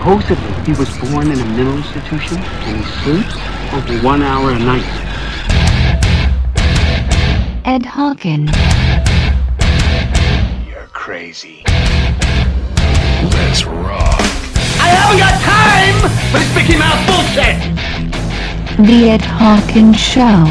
Supposedly, he was born in a mental institution and he sleeps only 1 hour a night. Ed Hawken. You're crazy. Let's rock. I haven't got time for this Mickey Mouse bullshit! The Ed Hawken Show.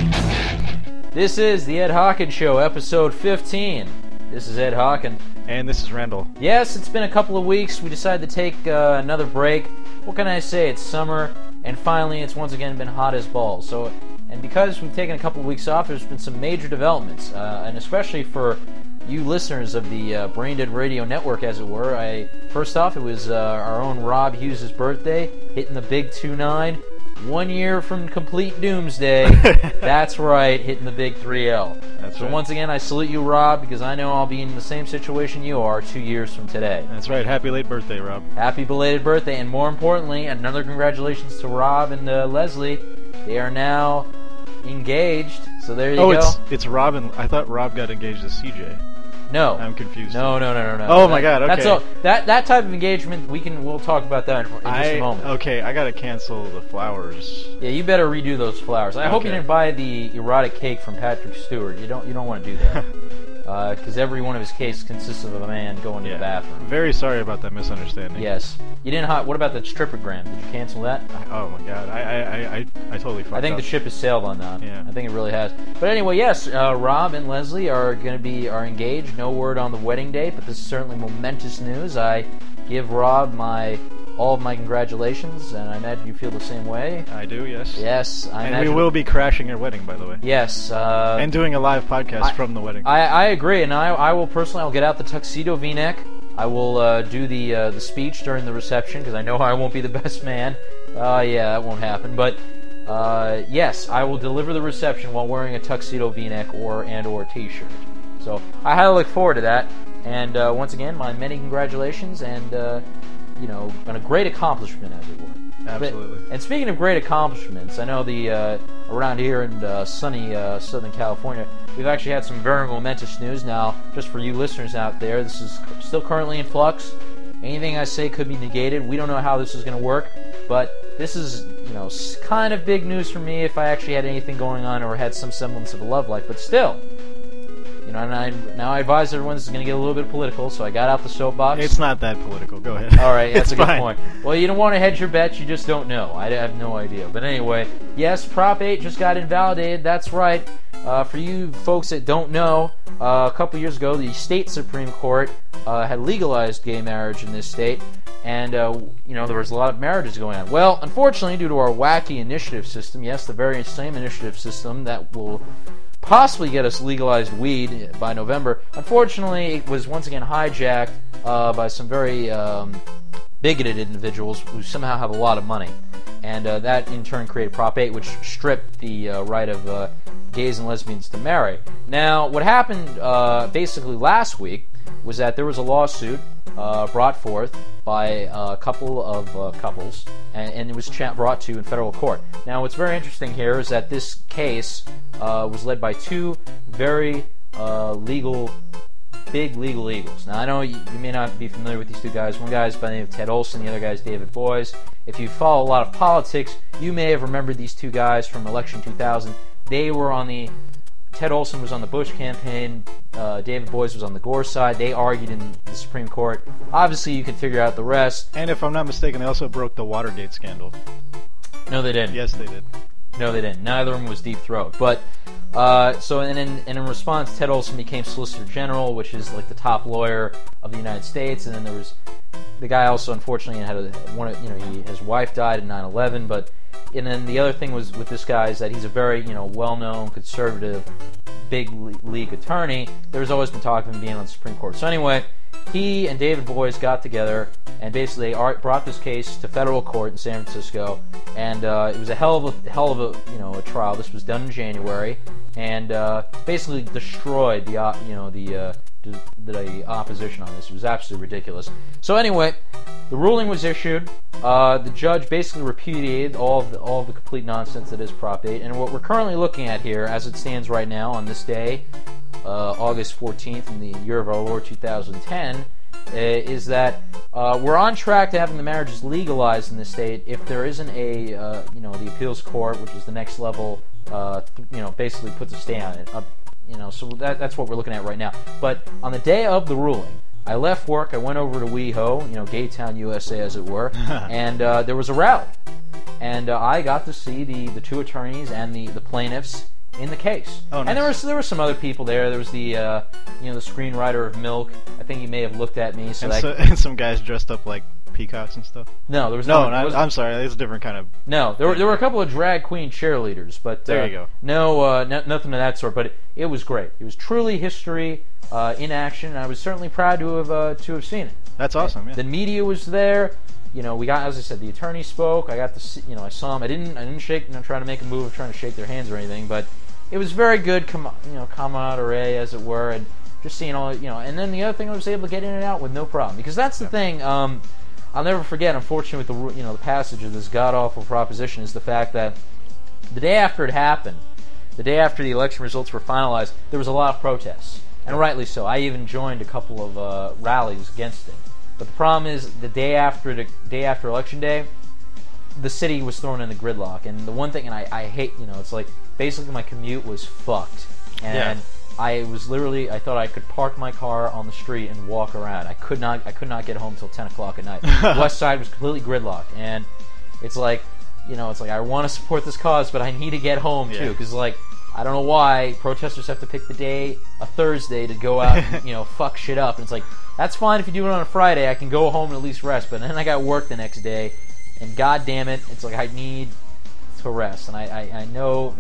This is the Ed Hawken Show, episode 15. This is Ed Hawken. And this is Randall. Yes, it's been a couple of weeks. We decided to take another break. What can I say? It's summer, and finally it's once again been hot as balls. And because we've taken a couple of weeks off, there's been some major developments, and especially for you listeners of the Brain Dead Radio Network, as it were. First off, it was our own Rob Hughes' birthday, hitting the big 2-9. 1 year from complete doomsday. That's right, hitting the big 3L. That's so right. Once again, I salute you, Rob, because I know I'll be in the same situation you are 2 years from today. That's right. Happy late birthday, Rob. Happy belated birthday, and more importantly, another congratulations to Rob and Leslie. They are now engaged, so there you go. Oh, it's Rob and... I thought Rob got engaged to CJ. No. I'm confused. No. Oh my god, okay. That's all, that type of engagement, we'll talk about that in just a moment. Okay, I gotta cancel the flowers. Yeah, you better redo those flowers. I hope you didn't buy the erotic cake from Patrick Stewart. You don't want to do that. Because every one of his cakes consists of a man going to the bathroom. Very sorry about that misunderstanding. Yes. You didn't. What about the stripogram? Did you cancel that? Oh my god, I totally fucked up. I think the ship has sailed on that. Yeah. I think it really has. But anyway, yes, Rob and Leslie are engaged. No word on the wedding date, but this is certainly momentous news. I give Rob all of my congratulations, and I imagine you feel the same way. I do, yes. Yes, and we will be crashing your wedding, by the way. Yes. And doing a live podcast from the wedding. I agree, and I will personally, I'll get out the tuxedo V-neck. I will do the speech during the reception, because I know I won't be the best man. Yeah, that won't happen. But yes, I will deliver the reception while wearing a tuxedo V-neck or T-shirt. So I highly look forward to that. And once again, my many congratulations, and been a great accomplishment, as it were. Absolutely. And speaking of great accomplishments, I know around here in sunny Southern California, we've actually had some very momentous news. Now, just for you listeners out there, this is still currently in flux. Anything I say could be negated. We don't know how this is going to work, but this is, kind of big news for me if I actually had anything going on or had some semblance of a love life. But still, now I advise everyone this is going to get a little bit political, so I got out the soapbox. It's not that political. Go ahead. All right, that's a good fine. point. Well, you don't want to hedge your bets. You just don't know. I have no idea. But anyway, yes, Prop 8 just got invalidated. That's right. For you folks that don't know, a couple years ago, the state Supreme Court had legalized gay marriage in this state, and there was a lot of marriages going on. Well, unfortunately, due to our wacky initiative system, yes, the very same initiative system that will possibly get us legalized weed by November. Unfortunately, it was once again hijacked by some very bigoted individuals who somehow have a lot of money. And that in turn created Prop 8, which stripped the right of gays and lesbians to marry. Now, what happened basically last week was that there was a lawsuit brought forth by a couple of couples, and it was brought to in federal court. Now, what's very interesting here is that this case was led by two very big legal eagles. Now, I know you may not be familiar with these two guys. One guy's by the name of Ted Olson, the other guy's David Boies. If you follow a lot of politics, you may have remembered these two guys from election 2000. They were Ted Olson was on the Bush campaign, David Boies was on the Gore side. They argued in the Supreme Court. Obviously, you can figure out the rest. And if I'm not mistaken, they also broke the Watergate scandal. No, they didn't. Yes, they did. No, they didn't. Neither of them was Deep Throat. But, in response, Ted Olson became Solicitor General, which is like the top lawyer of the United States. And then there was the guy also, unfortunately, his wife died in 9/11. And then the other thing was with this guy is that he's a very, well-known conservative, big league attorney. There's always been talk of him being on the Supreme Court. So anyway, he and David Boies got together and basically brought this case to federal court in San Francisco. And it was a hell of a trial. This was done in January, and basically destroyed the opposition on this. It was absolutely ridiculous. So anyway, the ruling was issued. The judge basically repudiated all of the complete nonsense that is Prop 8. And what we're currently looking at here, as it stands right now on this day, August 14th in the year of our Lord 2010, is that we're on track to having the marriages legalized in the state if there isn't a, the appeals court, which is the next level, basically puts a stay on it. So that's what we're looking at right now. But on the day of the ruling, I left work, I went over to WeHo, Gaytown, USA, as it were, and there was a rally. And I got to see the two attorneys and the plaintiffs in the case. Oh, nice. And there were some other people there. There was the the screenwriter of Milk. I think he may have looked at me. And some guys dressed up like peacocks and stuff. No, there was I'm sorry, it's a different kind of. No, there were a couple of drag queen cheerleaders, but there you go. No, nothing of that sort. But it was great. It was truly history in action, and I was certainly proud to have seen it. That's awesome. Yeah. The media was there. We got, as I said, the attorney spoke. I got to see, I saw him. I didn't shake, trying to make a move of trying to shake their hands or anything, but it was very good, camaraderie, as it were, and just seeing all, and then the other thing, I was able to get in and out with no problem, because that's the thing. I'll never forget, unfortunately, with the passage of this god-awful proposition, is the fact that the day after it happened, the day after the election results were finalized, there was a lot of protests, and rightly so. I even joined a couple of rallies against it. But the problem is, the day after Election Day, the city was thrown into gridlock. And the one thing, and I hate, it's like, basically my commute was fucked. And I thought I could park my car on the street and walk around. I could not get home till 10 o'clock at night. The west side was completely gridlocked. And it's like, I want to support this cause, but I need to get home too. Because, I don't know why protesters have to pick the day, a Thursday, to go out and, fuck shit up. And it's like, that's fine if you do it on a Friday. I can go home and at least rest. But then I got work the next day, and god damn it, it's like I need to rest. And I know,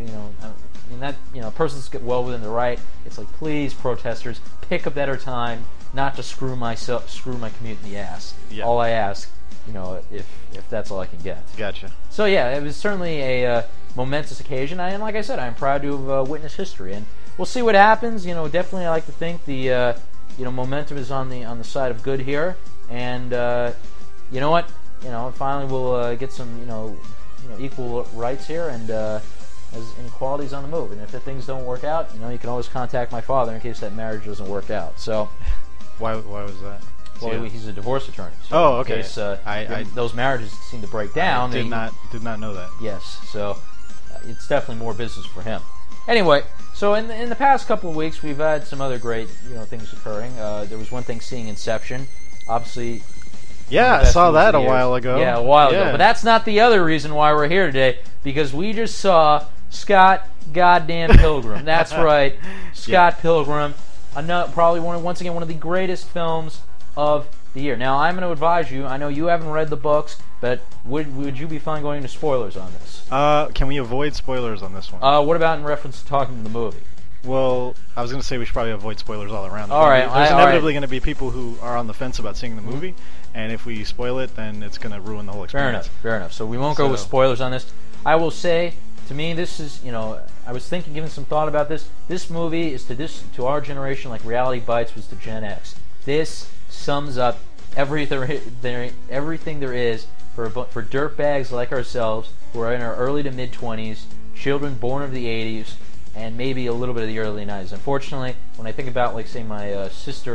persons get well within the right. It's like, please, protesters, pick a better time, not to screw my commute in the ass. Yeah. All I ask, if that's all I can get. Gotcha. So yeah, it was certainly a momentous occasion, and like I said, I'm proud to have witnessed history, and we'll see what happens. Definitely, I like to think the momentum is on the side of good here, and you know what, finally we'll get some equal rights here, and as inequality's on the move. And if the things don't work out, you can always contact my father in case that marriage doesn't work out. So, why was that? Well, he's a divorce attorney. So okay. In case, those marriages seem to break down. I did not know that. Yes, so it's definitely more business for him. Anyway, so in the past couple of weeks, we've had some other great things occurring. There was one thing, seeing Inception, obviously. Yeah, I saw that a while ago. Yeah, a while ago. But that's not the other reason why we're here today, because we just saw Scott goddamn Pilgrim. That's right, Scott Pilgrim. Probably once again one of the greatest films of the year. Now, I'm going to advise you, I know you haven't read the books, but would you be fine going into spoilers on this? Can we avoid spoilers on this one? What about in reference to talking to the movie? Well, I was going to say we should probably avoid spoilers all around. All right. There's inevitably going to be people who are on the fence about seeing the movie, and if we spoil it, then it's going to ruin the whole experience. Fair enough. So we won't go with spoilers on this. I will say, to me, this is, I was giving some thought about this. This movie is to our generation like Reality Bites was to Gen X. This sums up everything there is for dirtbags like ourselves who are in our early to mid-20s, children born of the 80s, and maybe a little bit of the early 90s. Unfortunately, when I think about, say, my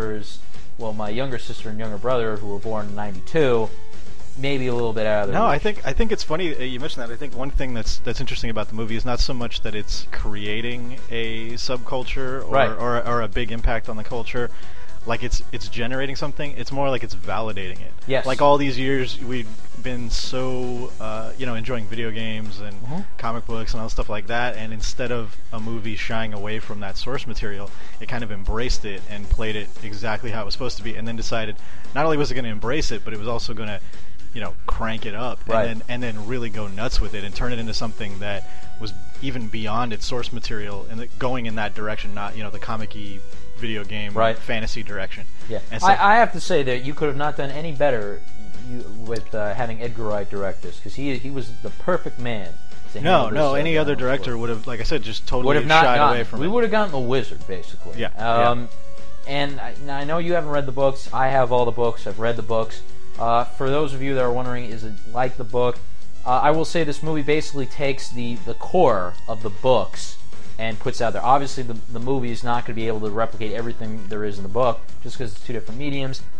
my younger sister and younger brother who were born in 92, maybe a little bit out of their reach. I think it's funny you mentioned that. I think one thing that's interesting about the movie is not so much that it's creating a subculture or a big impact on the culture. Like it's generating something. It's more like it's validating it. Yes. Like all these years we've been so enjoying video games and comic books and all stuff like that, and instead of a movie shying away from that source material, it kind of embraced it and played it exactly how it was supposed to be, and then decided not only was it going to embrace it, but it was also going to crank it up and then really go nuts with it and turn it into something that was even beyond its source material and going in that direction, not the comic-y video game fantasy direction. Yeah, I have to say that you could have not done any better with having Edgar Wright direct this, because he was the perfect man. Any other director would have, like I said, just totally shied away from it. We would have gotten The Wizard, basically. Yeah. And I know you haven't read the books. I have all the books. I've read the books. For those of you that are wondering, is it like the book? I will say this movie basically takes the core of the books and puts out there. Obviously, the movie is not going to be able to replicate everything there is in the book, just because it's two different mediums.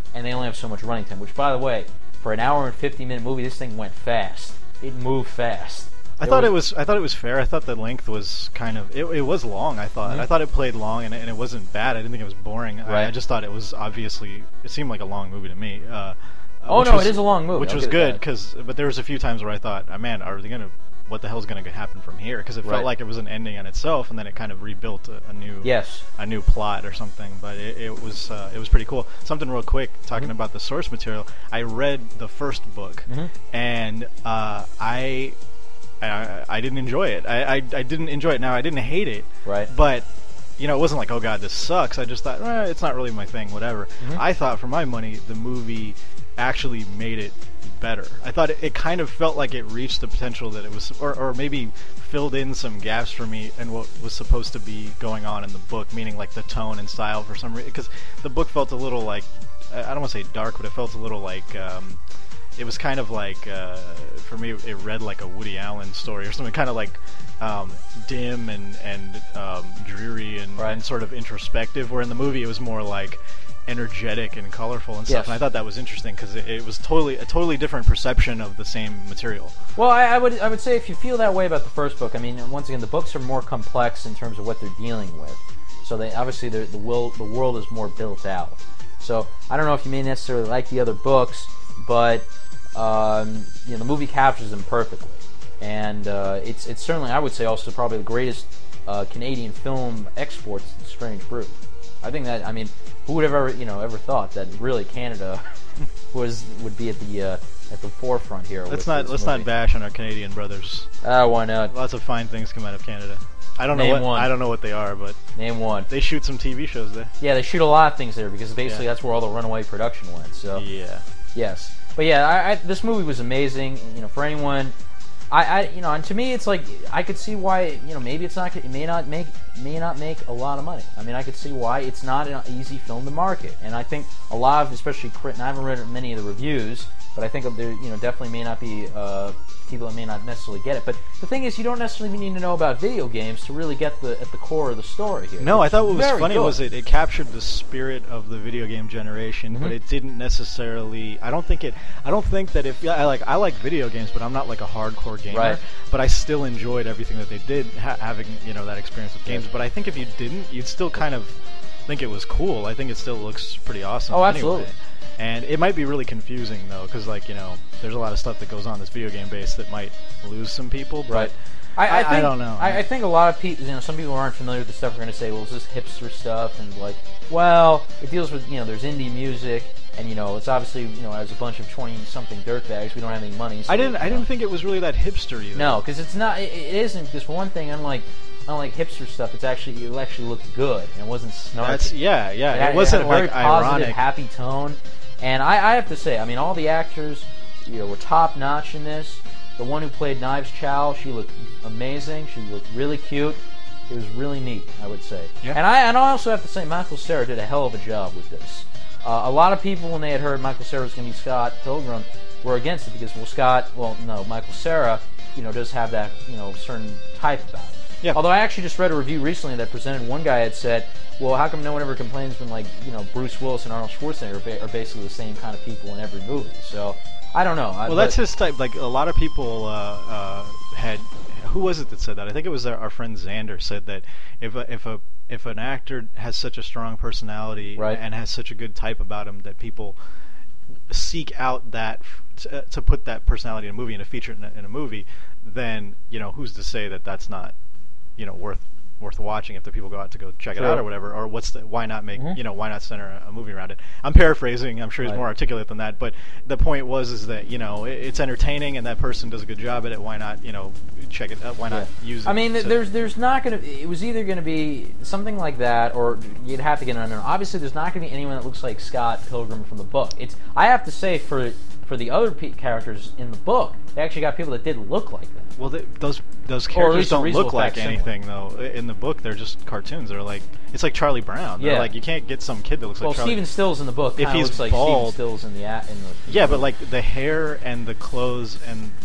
and they only have so much running time. Which, by the way, for an hour and 50-minute movie, this thing went fast. It moved fast. I thought it was fair. I thought the length was kind of it was long. I thought it played long, and it wasn't bad. I didn't think it was boring. Right. I just thought it was obviously it seemed like a long movie to me. It is a long movie, which I'll was give it good that. but there was a few times where I thought, oh, man, what the hell's going to happen from here? Because it felt like it was an ending on itself, and then it kind of rebuilt a new plot or something. But it was pretty cool. Something real quick, talking about the source material. I read the first book, and I didn't enjoy it. I didn't enjoy it. Now, I didn't hate it, but it wasn't like, oh god, this sucks. I just thought, it's not really my thing, whatever. I thought, for my money, the movie actually made it better. I thought it kind of felt like it reached the potential that it was, or maybe filled in some gaps for me in what was supposed to be going on in the book, meaning like the tone and style for some reason. Because the book felt a little like, I don't want to say dark, but it felt a little like, it was kind of like, for me, it read like a Woody Allen story or something, kind of like dim and dreary and sort of introspective, where in the movie it was more like energetic and colorful and stuff. And I thought that was interesting because it was a totally different perception of the same material. Well, I would say if you feel that way about the first book, I mean, once again, the books are more complex in terms of what they're dealing with. So they obviously the world is more built out. So I don't know if you may necessarily like the other books, but the movie captures them perfectly, and it's certainly, I would say, also probably the greatest Canadian film exports to Strange Brew. I think that, I mean, who would have ever thought that really Canada would be at the forefront here? Let's not bash on our Canadian brothers. Why not? Lots of fine things come out of Canada. I don't know what they are, but name one. They shoot some TV shows there. Yeah, they shoot a lot of things there because basically that's where all the runaway production went. So yes, but yeah, this movie was amazing. For anyone, and to me, it's like I could see why maybe it may not make a lot of money. I mean, I could see why it's not an easy film to market, and I think a lot of, especially, and I haven't read many of the reviews, but I think there definitely may not be people that may not necessarily get it. But the thing is, you don't necessarily need to know about video games to really get at the core of the story here. No, I thought what was funny was it captured the spirit of the video game generation, but it didn't necessarily. I don't think that if I like video games, but I'm not like a hardcore gamer. Right. But I still enjoyed everything that they did, having that experience with games. But I think if you didn't, you'd still kind of think it was cool. I think it still looks pretty awesome. Oh, absolutely. Anyway. And it might be really confusing, though, because, there's a lot of stuff that goes on that's video game based that might lose some people. But I don't know. I think a lot of people, some people who aren't familiar with the stuff are going to say, well, is this hipster stuff? And it deals with, there's indie music, and it's obviously, as a bunch of 20-something dirtbags, we don't have any money. So, I didn't think it was really that hipster either. No, because it's not. It isn't. Because for one thing, unlike hipster stuff, it actually looked good, and it wasn't snarky. It wasn't it had a very like positive, ironic, happy tone. And I have to say, I mean, all the actors, were top notch in this. The one who played Knives Chow, she looked amazing. She looked really cute. It was really neat, I would say. Yeah. And I also have to say, Michael Cera did a hell of a job with this. A lot of people, when they had heard Michael Cera was going to be Scott Pilgrim, were against it because, Michael Cera, does have that, certain type about it. Yeah. Although I actually just read a review recently that presented one guy had said, well, how come no one ever complains when, Bruce Willis and Arnold Schwarzenegger are basically the same kind of people in every movie? So, I don't know. Well, that's his type. Like, a lot of people had... Who was it that said that? I think it was our friend Xander said that if an actor has such a strong personality and has such a good type about him that people seek out that to put that personality in a movie and to feature it in a movie, then who's to say that that's not worth watching if the people go out to go check it out or whatever, or why not make why not center a movie around it? I'm paraphrasing. I'm sure he's more articulate than that, but the point is that it's entertaining and that person does a good job at it. Why not check it out? Why not use it? I mean, there's not going to. It was either going to be something like that, or you'd have to get an unknown. Obviously, there's not going to be anyone that looks like Scott Pilgrim from the book. I have to say for the other characters in the book, they actually got people that did look like them. Well, those characters don't look like anything, though. In the book, they're just cartoons. They're like, it's like Charlie Brown. Yeah. They're like, you can't get some kid that looks like Charlie. Stephen Stills in the book if he's looks like bald, Stephen Stills in the yeah, but like the hair and the clothes and the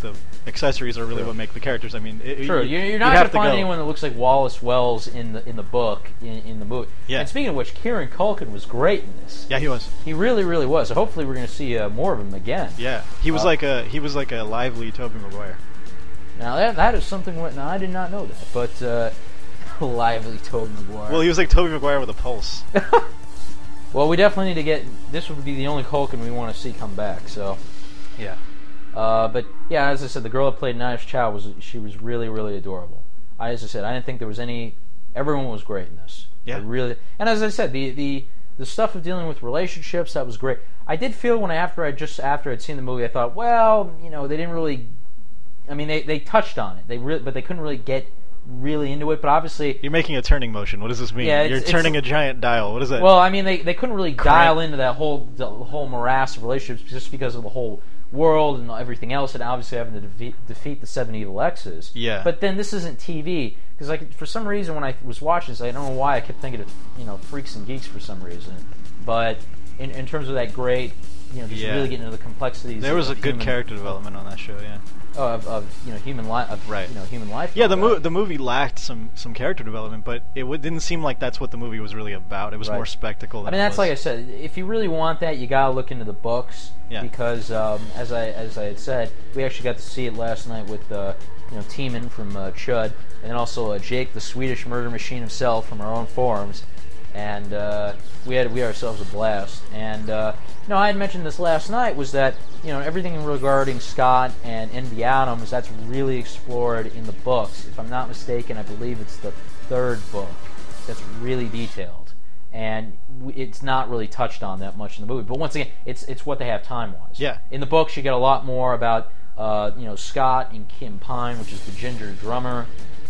accessories are really True. what make the characters. I mean, True. You're not going to find anyone that looks like Wallace Wells in the book in the movie. Yeah. And speaking of which, Kieran Culkin was great in this. Yeah, he was. He really, really was. So hopefully, we're going to see more of him again. Yeah, he was like a lively Tobey Maguire. Now that is something. Now I did not know that, but lively Tobey Maguire. Well, he was like Tobey Maguire with a pulse. Well, we definitely need to get. This would be the only Culkin we want to see come back. So. Yeah. But yeah, as I said, the girl that played Knives Chow was really, really adorable. As I said, I didn't think there was any. Everyone was great in this. Yeah. Really. And as I said, the stuff of dealing with relationships, that was great. I did feel after I'd seen the movie, I thought, well, they didn't really. I mean, they touched on it. But they couldn't really get really into it. But obviously, you're making a turning motion. What does this mean? Yeah, you're turning a giant dial. What is that? Well, I mean, they couldn't really dial into the whole morass of relationships just because of the whole world and everything else, and obviously having to defeat the 7 evil X's. Yeah. But then this isn't TV, because for some reason when I was watching this, I don't know why I kept thinking of Freaks and Geeks for some reason. But in terms of that great, just really getting into the complexities. There was a good character development on that show. Yeah. Of human life. Right. Human life. Yeah, the movie lacked some character development, but it didn't seem like that's what the movie was really about. It was more spectacle. Than that's like I said. If you really want that, you gotta look into the books. Yeah. Because as I had said, we actually got to see it last night with Teeman from Chud, and then also Jake, the Swedish murder machine himself, from our own forums, and we had ourselves a blast. And I had mentioned this last night, was that everything regarding Scott and Envy Adams, that's really explored in the books. If I'm not mistaken, I believe it's the 3rd book that's really detailed, and it's not really touched on that much in the movie. But once again, it's what they have time-wise. Yeah. In the books, you get a lot more about Scott and Kim Pine, which is the ginger drummer,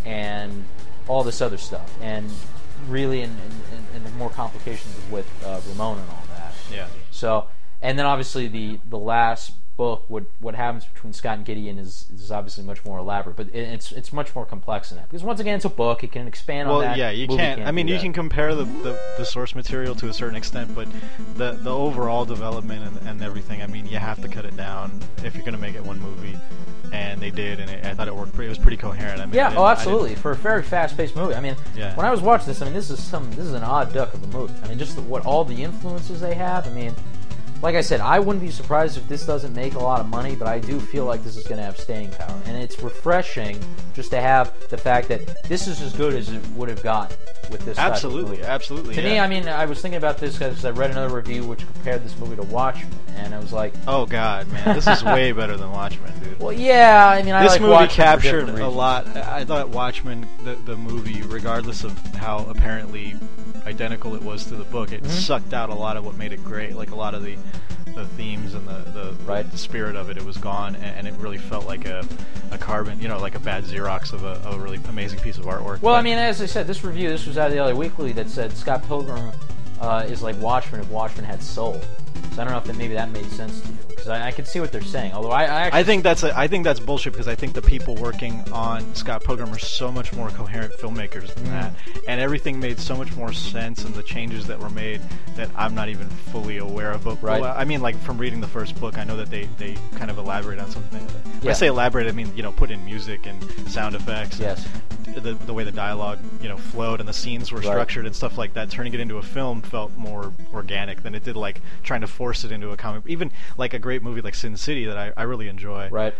and all this other stuff, and really in the more complications with Ramon and all that. Yeah. So, and then obviously the last book, what happens between Scott and Gideon is obviously much more elaborate, but it's much more complex than that, because once again, it's a book. It can expand on that. Well, yeah, you can't. I mean, you can compare the source material to a certain extent, but the overall development and everything, I mean, you have to cut it down if you're going to make it one movie. And they did, and I thought it worked. It was pretty coherent. I mean, yeah, absolutely. For a very fast-paced movie, I mean, yeah. When I was watching this, I mean, this is an odd duck of a movie. I mean, just what all the influences they have. I mean, like I said, I wouldn't be surprised if this doesn't make a lot of money, but I do feel like this is going to have staying power, and it's refreshing just to have the fact that this is as good as it would have got with this. Absolutely, type of movie. Absolutely. To me, I mean, I was thinking about this because I read another review which compared this movie to Watchmen, and I was like, "Oh God, man, this is way better than Watchmen, dude." Well, yeah, I mean, this movie Watchmen captured a lot. I thought Watchmen, the movie, regardless of how apparently identical it was to the book, it sucked out a lot of what made it great. Like a lot of the themes and the spirit of it, it was gone, and it really felt like a carbon, like a bad Xerox of a really amazing piece of artwork. Well, I mean, as I said, this was out of the LA Weekly that said Scott Pilgrim is like Watchmen if Watchmen had soul. So I don't know if maybe that made sense to you, because I can see what they're saying. Although I think that's bullshit, because I think the people working on Scott Pilgrim are so much more coherent filmmakers than that, and everything made so much more sense, and the changes that were made that I'm not even fully aware of. But well, I mean, like from reading the first book, I know that they kind of elaborate on something. When I say elaborate, I mean put in music and sound effects. Yes. The way the dialogue flowed and the scenes were structured and stuff like that, turning it into a film felt more organic than it did like trying to force it into a comic. Even like a great movie like Sin City that I really enjoy. Right.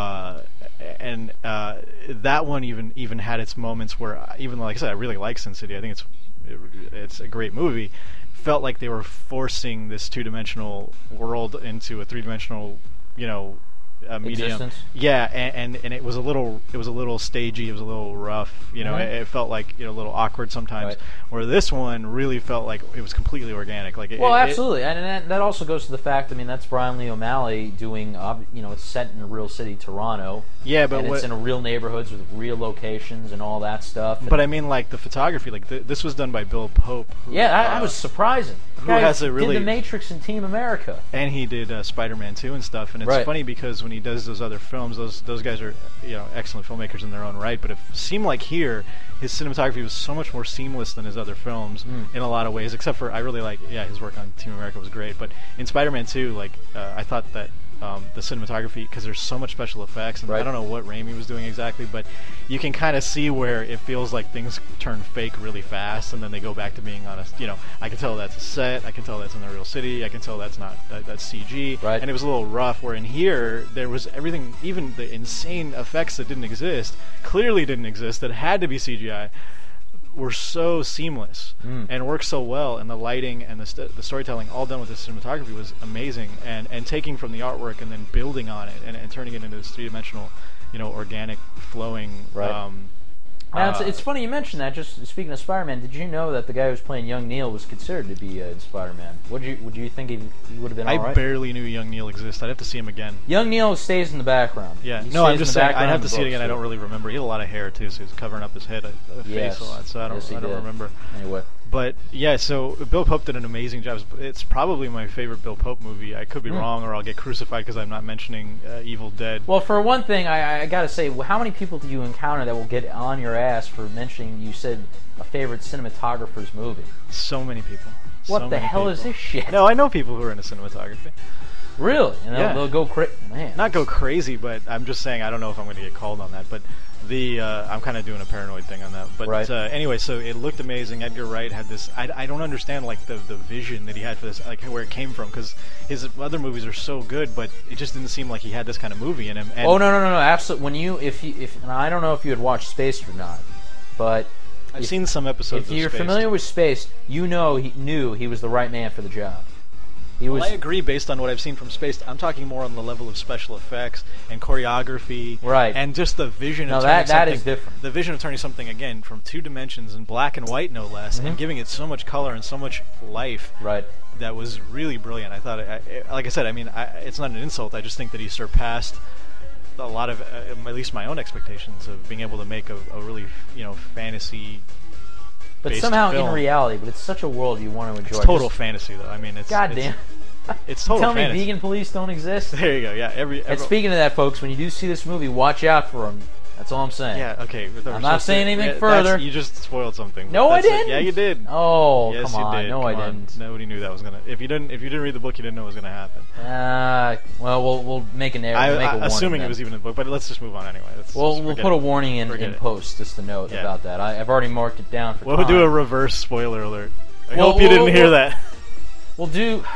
And that one even had its moments where, even though, like I said, I really like Sin City, I think it's a great movie, felt like they were forcing this 2-dimensional world into a 3-dimensional medium. Existence. Yeah, and it was a little stagey, it was a little rough, it felt like a little awkward sometimes. Right. Where this one really felt like it was completely organic. Like absolutely, and that also goes to the fact. I mean, that's Brian Lee O'Malley doing. It's set in a real city, Toronto. Yeah, but it's in a real neighborhoods with real locations and all that stuff. But I mean, like the photography, like this was done by Bill Pope. That was surprising. Who has a really did The Matrix and Team America, and he did Spider-Man 2 and stuff. And it's funny because when he does those other films, those guys are excellent filmmakers in their own right. But it seemed like here his cinematography was so much more seamless than his other films in a lot of ways. Except for I really like his work on Team America was great. But in Spider-Man 2, like I thought that the cinematography, because there's so much special effects, and Right. I don't know what Raimi was doing exactly, but you can kind of see where it feels like things turn fake really fast, and then they go back to being on a, I can tell that's a set, I can tell that's in the real city, I can tell that's not, that's CG, Right. and it was a little rough, where in here, there was everything, even the insane effects that didn't exist, clearly didn't exist, that had to be CGI, were so seamless and worked so well, and the lighting and the storytelling, all done with the cinematography, was amazing. And taking from the artwork and then building on it and turning it into this three-dimensional, organic, flowing. Right. Now, it's funny you mentioned that. Just speaking of Spider-Man, did you know that the guy who was playing young Neil was considered to be in Spider-Man? Would you think he would have been all right? I barely knew young Neil existed. I'd have to see him again. Young Neil stays in the background. Yeah, He no, I'm stays in just the saying. background I'd have in to the see it again. books, I don't too. really remember. He had a lot of hair too, so he was covering up his head, face a lot. So I don't remember. Anyway. But yeah, so Bill Pope did an amazing job. It's probably my favorite Bill Pope movie. I could be wrong, or I'll get crucified because I'm not mentioning Evil Dead. Well, for one thing, I got to say, how many people do you encounter that will get on your ass for mentioning you said a favorite cinematographer's movie? So many people. What the hell is this shit? No, I know people who are into cinematography. Really? And Yeah. they'll go crazy. Man. Not go crazy, but I'm just saying I don't know if I'm going to get called on that. But I'm kind of doing a paranoid thing on that. But Right. Anyway, so it looked amazing. Edgar Wright had this. I don't understand like the vision that he had for this, like where it came from, because his other movies are so good, but it just didn't seem like he had this kind of movie in him. And Oh no, absolutely. When if and I don't know if you had watched Spaced or not, but I've seen some episodes. if of you're Spaced. familiar with Spaced, he knew he was the right man for the job. He was. Well, I agree based on what I've seen from Spaced. I'm talking more on the level of special effects and choreography, Right. And just the vision No, of that turning is something. different. The vision of turning something again from 2 dimensions in black and white, no less, and giving it so much color and so much life. Right. That was really brilliant. I thought, like I said, I mean, it's not an insult. I just think that he surpassed a lot of, at least my own expectations of being able to make a really, fantasy. But somehow in reality, but it's such a world you want to enjoy. It's total fantasy, though. I mean, it's Goddamn. It's total Tell fantasy. me vegan police don't exist? There you go. Yeah, And speaking of that, folks, when you do see this movie, watch out for them. That's all I'm saying. Yeah, okay. I'm not saying anything further. You just spoiled something. No, I didn't. Yeah, you did. Oh, yes, come on. you did. No, Come I on. didn't. Nobody knew that was gonna. If you didn't read the book, you didn't know it was gonna happen. Well, we'll make an error. We'll make a warning. Assuming then. it was even in the book, but let's just move on anyway. We'll put a warning in post, just a note about that. I've already marked it down for We'll time. do a reverse spoiler alert. I Well, hope you didn't hear that. We'll do.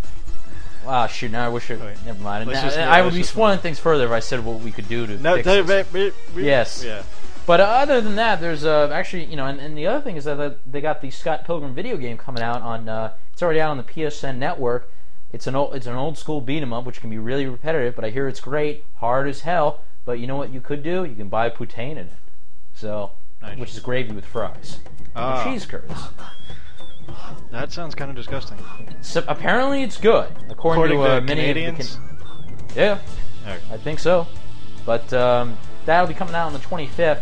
Wow, shoot! Now I wish it. Okay. Never mind. Let's just- I would let's be just spoiling things further if I said what we could do to No, fix this. Yes. Yeah. But other than that, there's actually, and the other thing is that they got the Scott Pilgrim video game coming out on. It's already out on the PSN network. It's an old school beat 'em up, which can be really repetitive, but I hear it's great, hard as hell. But you know what you could do? You can buy poutine in it, so Nice. which is gravy with fries, Ah. and cheese curds. That sounds kind of disgusting. So apparently it's good, according to many Canadians. of the yeah. Okay. I think so. But that'll be coming out on the 25th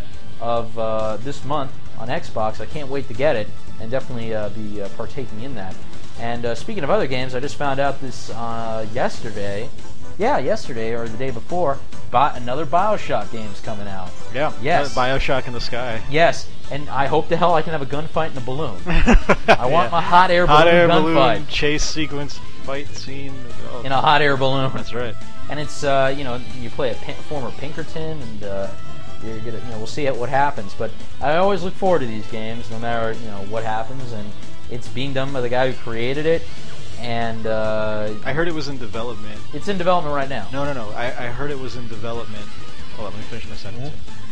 of this month on Xbox. I can't wait to get it and definitely be partaking in that. And speaking of other games, I just found out this yesterday. Yeah, yesterday or the day before, another BioShock game's coming out. Yeah. Yes. BioShock in the sky. Yes, and I hope to hell I can have a gunfight in a balloon. I want my hot air balloon hot air gunfight balloon chase sequence fight scene. Oh, in a hot air balloon. That's right. And it's you play a former Pinkerton, and you're gonna we'll see what happens. But I always look forward to these games, no matter what happens. And it's being done by the guy who created it, and I heard it was in development. it's in development right now. No. I heard it was in development. Hold on, let me finish my sentence.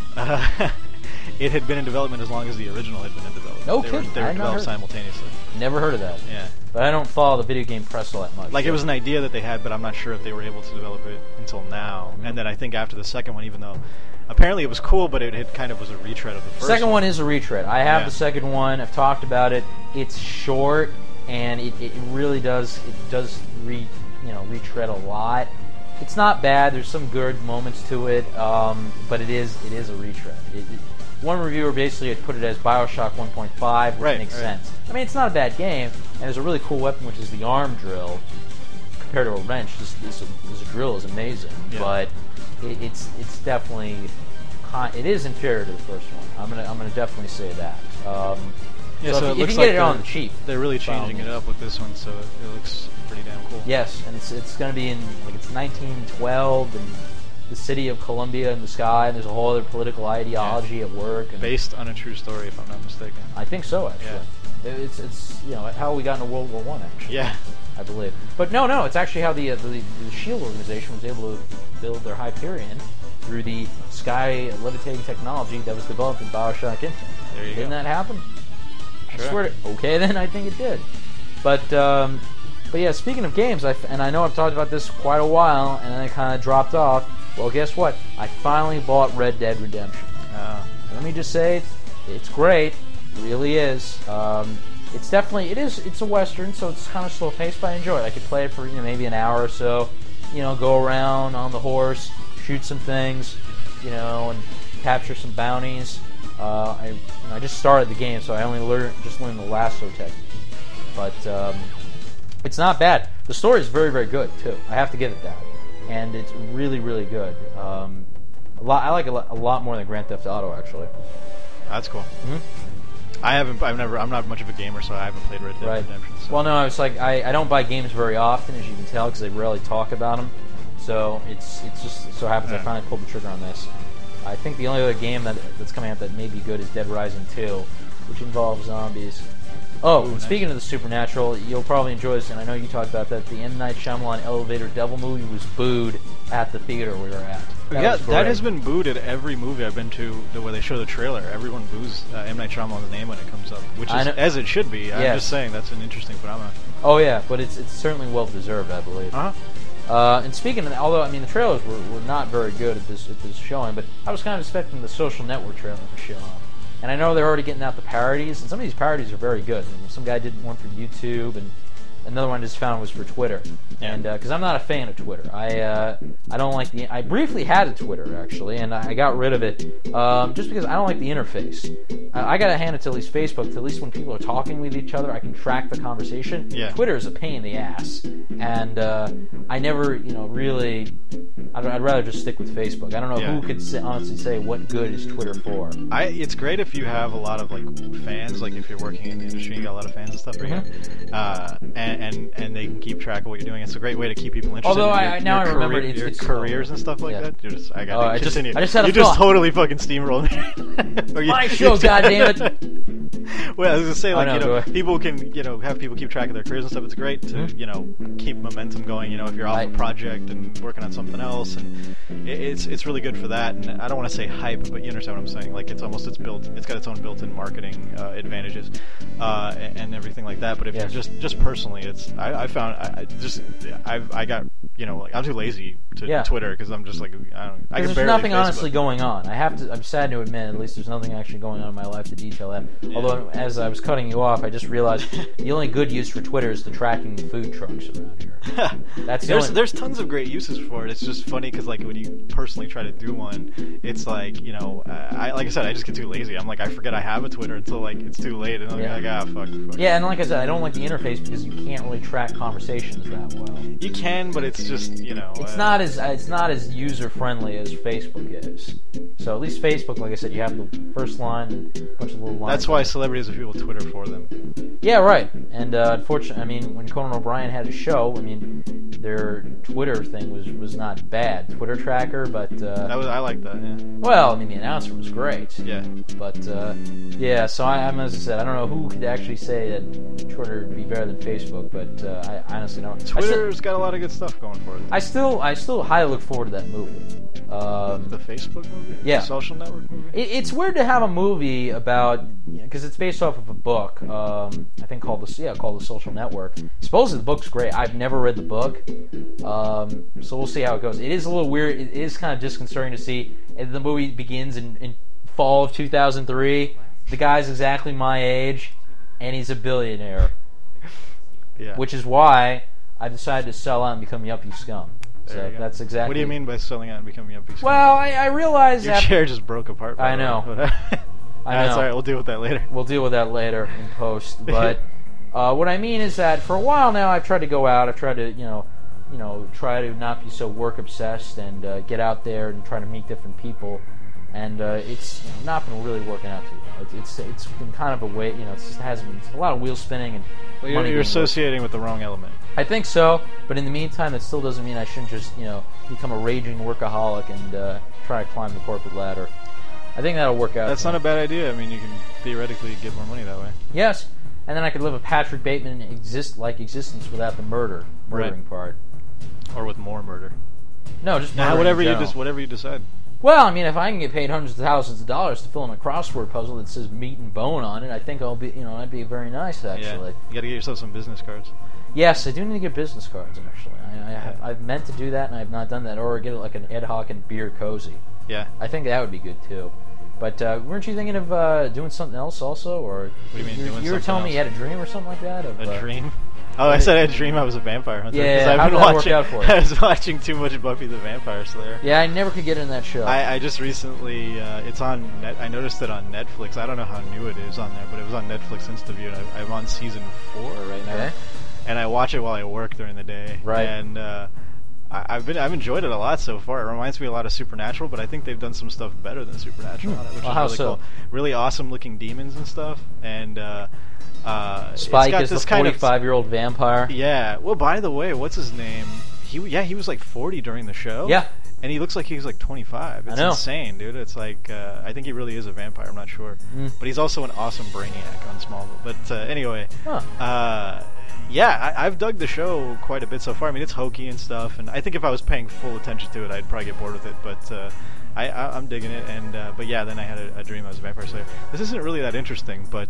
It had been in development as long as the original had been in development. No They kidding. were I had not developed heard. simultaneously. Never heard of that. Yeah. But I don't follow the video game press all that much. Like, so. it was an idea that they had, but I'm not sure if they were able to develop it until now. Mm-hmm. And then I think after the second one, even though apparently it was cool, but it kind of was a retread of the first Second one is a retread. I have Yeah. the second one. I've talked about it. It's short, and it really does retread a lot. It's not bad. There's some good moments to it, but it is a retread. One reviewer basically had put it as BioShock 1.5, which Right, makes right. sense. I mean, it's not a bad game, and there's a really cool weapon, which is the arm drill. Compared to a wrench, this drill is amazing, Yeah. but it's definitely it is inferior to the first one. I'm gonna definitely say that. Yeah, so so if it you looks can get like it on the cheap, They're really by all changing it means. up with this one, so it looks pretty damn cool. Yes, and it's going to be in like it's 1912 and the city of Columbia in the sky, and there's a whole other political ideology at work. And Based on a true story, if I'm not mistaken. I think so, actually. It's how we got into World War One, actually. Yeah. I believe. But no, it's actually how the SHIELD organization was able to build their Hyperion through the sky levitating technology that was developed in Bioshock Infinite. There you Didn't go. that happen? Sure. I swear to, okay, then I think it did. But yeah, speaking of games, and I know I've talked about this quite a while, and then it kind of dropped off. Well, guess what? I finally bought Red Dead Redemption. Let me just say, it's great. It really is. It's definitely, it's a Western, so it's kind of slow paced, but I enjoy it. I could play it for maybe an hour or so, go around on the horse, shoot some things, and capture some bounties. I just started the game, so I only learned the lasso technique. But it's not bad. The story is very, very good too. I have to give it that, and it's really, really good. I like it a lot more than Grand Theft Auto, actually. That's cool. Mm-hmm. I'm not much of a gamer, so I haven't played Red Dead Redemption. So. Well, no, it's like I don't buy games very often, as you can tell, because they rarely talk about them. So it's just so happens I finally pulled the trigger on this. I think the only other game that's coming out that may be good is Dead Rising 2, which involves zombies. Oh, and speaking of the supernatural, you'll probably enjoy this, and I know you talked about that. The M. Night Shyamalan Elevator Devil movie was booed at the theater we were at. That has been booed at every movie I've been to where they show the trailer. Everyone boos M. Night Shyamalan's name when it comes up, which is as it should be. I'm just saying that's an interesting phenomenon. Oh yeah, but it's certainly well deserved, I believe. And speaking of, although the trailers were not very good at this showing, but I was kind of expecting the Social Network trailer to show up. And I know they're already getting out the parodies, and some of these parodies are very good. Some guy did one for YouTube, and another one I just found was for Twitter. And because I'm not a fan of Twitter, I don't like I briefly had a Twitter actually, and I got rid of it just because I don't like the interface. I gotta hand it to at least Facebook. To at least when people are talking with each other, I can track the conversation. Yeah. Twitter is a pain in the ass, and I never, really. I'd rather just stick with Facebook. I don't know who could honestly say what good is Twitter for. It's great if you have a lot of fans, like if you're working in the industry, you got a lot of fans and stuff right here, and they can keep track of what you're doing. It's a great way to keep people interested. Although in I remember your careers and stuff like that. I got to continue. I just had a you thought. Just totally fucking steamrolled me. My show, goddammit. Well, I was gonna say, people can, have people keep track of their careers and stuff. It's great to, keep momentum going. If you're off a project and working on something else, and it's really good for that. And I don't want to say hype, but you understand what I'm saying. Like it's got its own built-in marketing advantages and everything like that. But if you're just personally, I found I'm too lazy to Twitter because I'm just like I can there's barely nothing Facebook. honestly going on. I'm sad to admit, at least there's nothing actually going on in my life to detail that. Although, as I was cutting you off, I just realized the only good use for Twitter is the tracking food trucks around here. There's tons of great uses for it. It's just funny because when you personally try to do one, it's like I just get too lazy. I'm like I forget I have a Twitter until it's too late, and I'm like fuck. Yeah, and like I said, I don't like the interface because you can't really track conversations that well. You can, but it's just it's not as user friendly as Facebook is. So at least Facebook, like I said, you have the first line and a bunch of little lines. That's why celebrities have people Twitter for them. Yeah, right. And unfortunately, when Conan O'Brien had a show, their Twitter thing was not bad. Twitter tracker, but I like that. Yeah. Well, the announcer was great. Yeah. But so I'm as I said, I don't know who could actually say that Twitter would be better than Facebook, but I honestly don't. Twitter's got a lot of good stuff going for it. I still highly look forward to that movie. The Facebook movie? Yeah. The Social Network movie? It's weird to have a movie about, because it's based off of a book, I think called The Social Network. Supposedly the book's great. I've never read the book, so we'll see how it goes. It is a little weird. It is kind of disconcerting to see. The movie begins in fall of 2003. The guy's exactly my age, and he's a billionaire. Yeah. Which is why I decided to sell out and become Yuppie Scum. So that's exactly. What do you mean by selling out and becoming Yuppie Scum? Well, I realized your chair just broke apart. I know. I know. That's alright. We'll deal with that later. We'll deal with that later in post. But what I mean is that for a while now, I've tried to go out. I've tried to, try to not be so work obsessed and get out there and try to meet different people. And it's not been really working out too well. It's been kind of a way. It just hasn't been. It's a lot of wheel spinning and. Well, you're associating with the wrong element. I think so, but in the meantime, that still doesn't mean I shouldn't just, become a raging workaholic and try to climb the corporate ladder. I think that'll work out. That's not a bad idea. I mean, you can theoretically get more money that way. Yes, and then I could live a Patrick Bateman existence without the murdering part. Or with more murder. No, just Nah, murdering in whatever you decide. Well, I mean, if I can get paid hundreds of thousands of dollars to fill in a crossword puzzle that says meat and bone on it, I think I'll be, that'd be very nice, actually. Yeah. You got to get yourself some business cards. Yes, I do need to get business cards, actually. I've meant to do that, and I have not done that. Or get like an Ed Hawken beer cozy. Yeah. I think that would be good, too. But weren't you thinking of doing something else also? Or what do you mean, doing something You were telling else? me you had a dream or something like that? A dream? Oh, I said I had a dream I was a vampire hunter. Yeah, how I've did been that watching, work out for you? I was watching too much Buffy the Vampire Slayer. Yeah, I never could get in that show. I just recently, it's on I noticed it on Netflix. I don't know how new it is on there, but it was on Netflix Instaview, and I'm on season 4 right now. Okay. And I watch it while I work during the day. Right. And I've enjoyed it a lot so far. It reminds me a lot of Supernatural, but I think they've done some stuff better than Supernatural on it, which is how really so? cool. Really awesome looking demons and stuff, and Spike is the this kind of 45-year-old vampire. Yeah. Well, by the way, what's his name? He was like 40 during the show. Yeah. And he looks like he's like 25. It's I know. insane, dude. It's like I think he really is a vampire. I'm not sure, but he's also an awesome brainiac on Smallville. But anyway, yeah, I've dug the show quite a bit so far. I mean, it's hokey and stuff, and I think if I was paying full attention to it, I'd probably get bored with it. But I'm digging it. And but yeah, then I had a dream I was a vampire slayer. This isn't really that interesting, but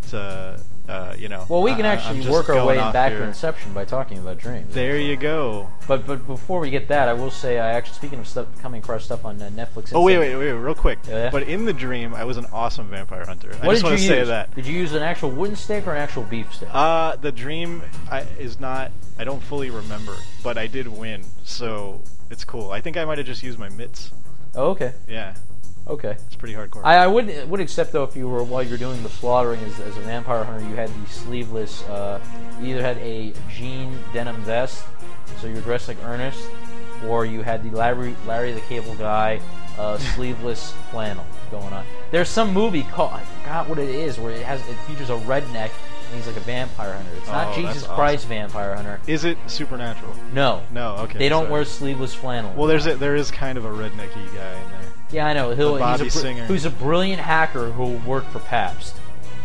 Well, we can actually work our way back to Inception by talking about dreams. There you go. But before we get that, I will say, speaking of stuff coming across stuff on Netflix. Oh wait, real quick. Yeah? But in the dream, I was an awesome vampire hunter. I What just did want you to say use? that. Did you use an actual wooden stake or an actual beef stake? The dream is not. I don't fully remember, but I did win, so it's cool. I think I might have just used my mitts. Oh, okay. Yeah, Okay. it's pretty hardcore. I would accept, though, if you were, while you're doing the slaughtering as a vampire hunter, you had the sleeveless, you either had a jean denim vest, so you were dressed like Ernest, or you had the Larry the Cable Guy sleeveless flannel going on. There's some movie called, I forgot what it is, where it features a redneck, and he's like a vampire hunter. It's not Oh, Jesus that's awesome. Christ Vampire Hunter. Is it Supernatural? No. No, okay. They don't sorry. wear sleeveless flannel. Well, there is kind of a rednecky guy in there. Yeah, I know. Bobby Singer. Who's a brilliant hacker who will work for Pabst.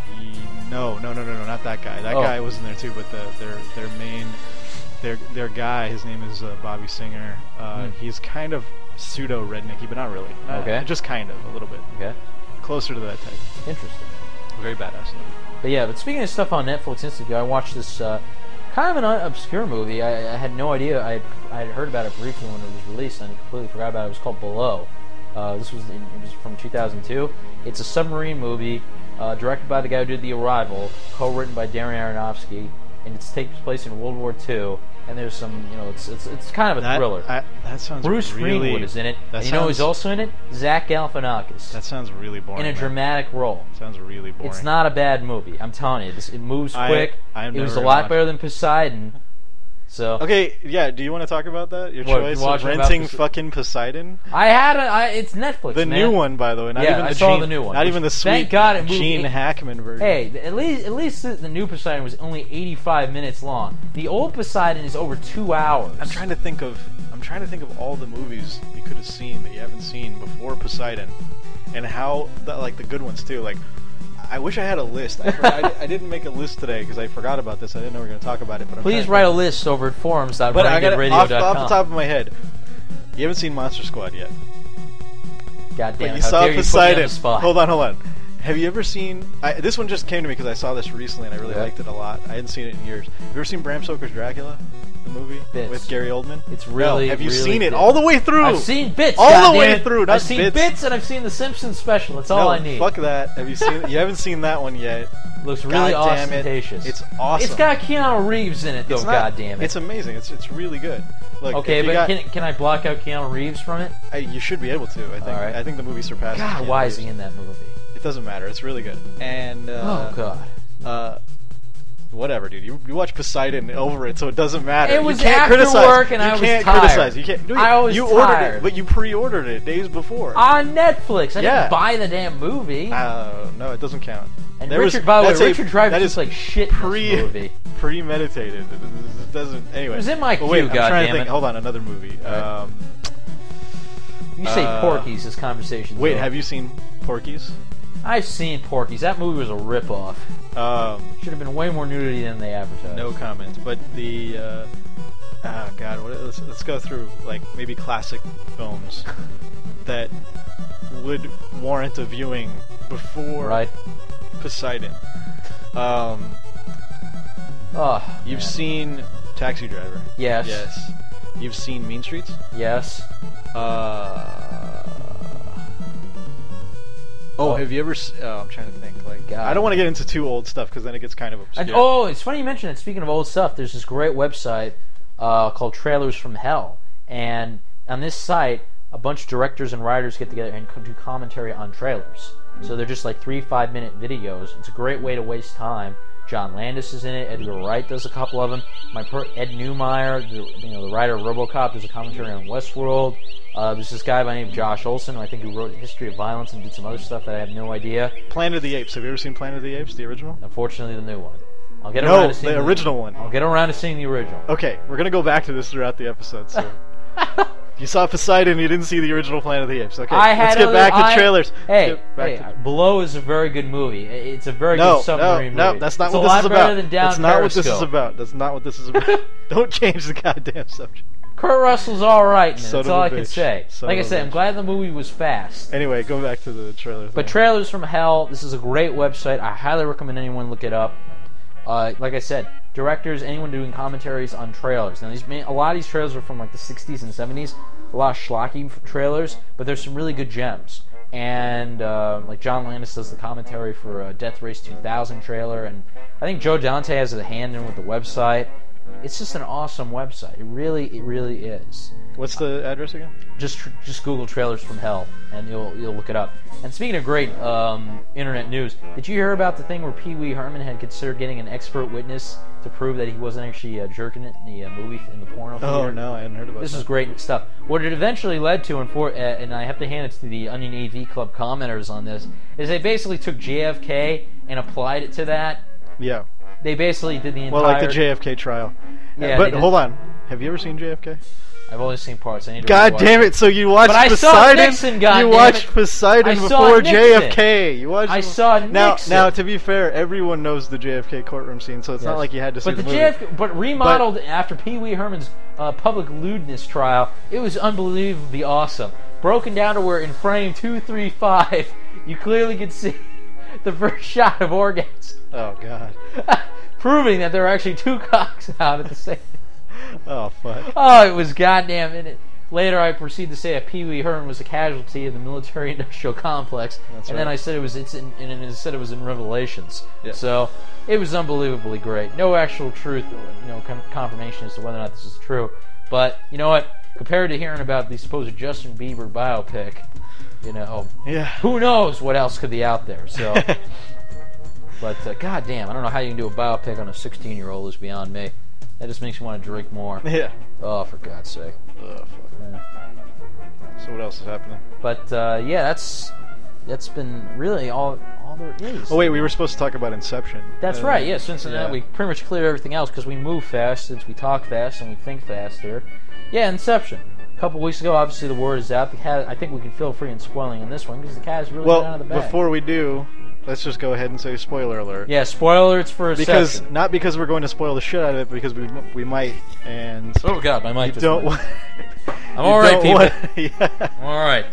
No, not that guy. That guy was in there too, but their main their guy, his name is Bobby Singer. He's kind of pseudo rednecky, but not really. Okay. Just kind of a little bit. Okay. Closer to that type. Interesting. Very badass. But yeah, but speaking of stuff on Netflix Institute, I watched this kind of an obscure movie. I had no idea. I had heard about it briefly when it was released, and I completely forgot about it. It was called Below. It was from 2002. It's a submarine movie directed by the guy who did The Arrival, co-written by Darren Aronofsky, and it takes place in World War II. And there's some, it's kind of a thriller. That sounds Bruce really, Greenwood is in it. That And you know who's also in it? Zach Galifianakis. That sounds really boring. In a man. dramatic role. Sounds really boring. It's not a bad movie. I'm telling you, it moves quick. I've It was a never lot watched better it. than Poseidon. So Okay, yeah. Do you want to talk about that? Your What, choice watching of about renting Pos- fucking Poseidon. it's Netflix. The man. new one, by the way. Not Yeah, even I the saw Gene, the new one, Not which- even the thank sweet God it moved Gene eight- Hackman version. Hey, at least the new Poseidon was only 85 minutes long. The old Poseidon is over 2 hours. I'm trying to think of all the movies you could have seen that you haven't seen before Poseidon, and how the good ones too. Like, I wish I had a list. I didn't make a list today because I forgot about this. I didn't know we were going to talk about it. But Please write a list over at forums.rankedradio.com. But I got off the top of my head. You haven't seen Monster Squad yet. God damn But it, you how saw dare you put me on the Poseidon. spot. Hold on. Have you ever seen... this one just came to me because I saw this recently and I really liked it a lot. I hadn't seen it in years. Have you ever seen Bram Stoker's Dracula? The movie? Bits. With Gary Oldman? It's really, No. Have you really seen it good. all the way through? I've seen bits. All the goddamn way it. through, not I've seen bits. bits and I've seen the Simpsons special. That's all No, I need. fuck that. Have you seen... You haven't seen that one yet. Looks really God damn it. ostentatious. It's awesome. It's got Keanu Reeves in it, though. It's not- God damn it. It's amazing. It's really good. Look, Okay, if you but got- can I block out Keanu Reeves from it? you should be able to. I think. All right. I think the movie surpasses. God, Keanu why is he Reeves. in that movie? It doesn't matter. It's really good. And Oh God. whatever, dude. You watch Poseidon over it, so it doesn't matter. It was you can't after criticize. work, and you I was can't tired. criticize. You can't. I was you ordered tired. it, but you pre-ordered it days before. On Netflix. I Yeah. didn't buy the damn movie. No, it doesn't count. And There Richard, was- by the way, that's a- Richard Dreyfuss that is is like shit in this movie. Premeditated. It doesn't. Anyway, It was in my But wait, queue, I'm trying to goddammit. think. Hold on, another movie. You say Porky's, this conversation. Wait, have you seen Porky's? I've seen Porky's. That movie was a ripoff. Should have been way more nudity than they advertised. No comment. But the God, let's go through like maybe classic films that would warrant a viewing before Poseidon. You've seen Taxi Driver. Yes. Yes. You've seen Mean Streets. Yes. Have you ever? I'm trying to think. Like, God. I don't want to get into too old stuff because then it gets kind of obscure. It's funny you mention it. Speaking of old stuff, there's this great website called Trailers from Hell, and on this site, a bunch of directors and writers get together and do commentary on trailers. So they're just like 3-5 minute videos. It's a great way to waste time. John Landis is in it. Edgar Wright does a couple of them. Ed Neumeyer, the writer of RoboCop, does a commentary on Westworld. There's this guy by the name of Josh Olson, who I think who wrote History of Violence and did some other stuff that I have no idea. Planet of the Apes. Have you ever seen Planet of the Apes, the original? Unfortunately, the new one. I'll get around to seeing the original one. I'll get around to seeing the original. Okay, we're gonna go back to this throughout the episode. So. You saw Poseidon, you didn't see the original Planet of the Apes. Okay, let's get back to trailers. Below is a very good movie. It's a very good submarine movie. No, that's not it's what a this lot is about. better than Down That's not what this is Periscope. about. That's not what this is about. Don't change the goddamn subject. Kurt Russell's alright in it. Son That's of all a I can bitch. say. Son Like I of a said, I'm bitch. glad the movie was fast. Anyway, go back to the trailer. But Trailers from Hell, this is a great website. I highly recommend anyone look it up. Like I said, directors, anyone doing commentaries on trailers. Now, a lot of these trailers are from like the 60s and 70s. A lot of schlocky trailers, but there's some really good gems. And like John Landis does the commentary for Death Race 2000 trailer, and I think Joe Dante has a hand in with the website. It's just an awesome website. It really is. What's the address again? Just Google Trailers from Hell, and you'll look it up. And speaking of great internet news, did you hear about the thing where Pee Wee Herman had considered getting an expert witness to prove that he wasn't actually jerking it in the movie, in the porno theater? Oh no, I hadn't heard about This that. is great stuff. What it eventually led to, and I have to hand it to the Onion AV Club commenters on this, is they basically took JFK and applied it to that. Yeah. They basically did the entire... Well, like the JFK trial. Yeah, but hold on. Have you ever seen JFK? I've only seen parts. I need to God rewatch damn it! So you watched But I saw Poseidon? Nixon, you goddammit. watched Poseidon I saw before Nixon. JFK. You watched. I saw Nixon. Now, to be fair, everyone knows the JFK courtroom scene, so it's not like you had to see but the movie. But remodeled after Pee Wee Herman's public lewdness trial, it was unbelievably awesome. Broken down to where in frame 235, you clearly could see the first shot of orgasm. Oh God. Proving that there were actually two cocks out at the same. Oh fuck. Oh, it was goddamn. And later, I proceeded to say that Pee Wee Herman was a casualty of the military-industrial complex, That's and then right. I said it was. It said it was in Revelations. Yeah. So it was unbelievably great. No actual truth, confirmation as to whether or not this is true. But you know what? Compared to hearing about the supposed Justin Bieber biopic, Yeah. who knows what else could be out there? So. But goddamn, I don't know how you can do a biopic on a 16-year-old. Is beyond me. That just makes me want to drink more. Yeah. Oh, for God's sake. Oh fuck. Yeah. So what else is happening? But yeah, that's been really all there is. Oh wait, we were supposed to talk about Inception. That's right. Yeah, since yeah. we pretty much cleared everything else because we move fast, since we talk fast and we think faster. Yeah, Inception. A couple weeks ago, obviously the word is out. The cat. I think we can feel free in spoiling in this one because the cat is really Well, out of the bag. before we do, let's just go ahead and say spoiler alert. Yeah, spoiler alerts for Inception. Not because we're going to spoil the shit out of it, because we might, and Oh God, my mic you just don't went. want. I'm all right, people. Yeah. I'm all right.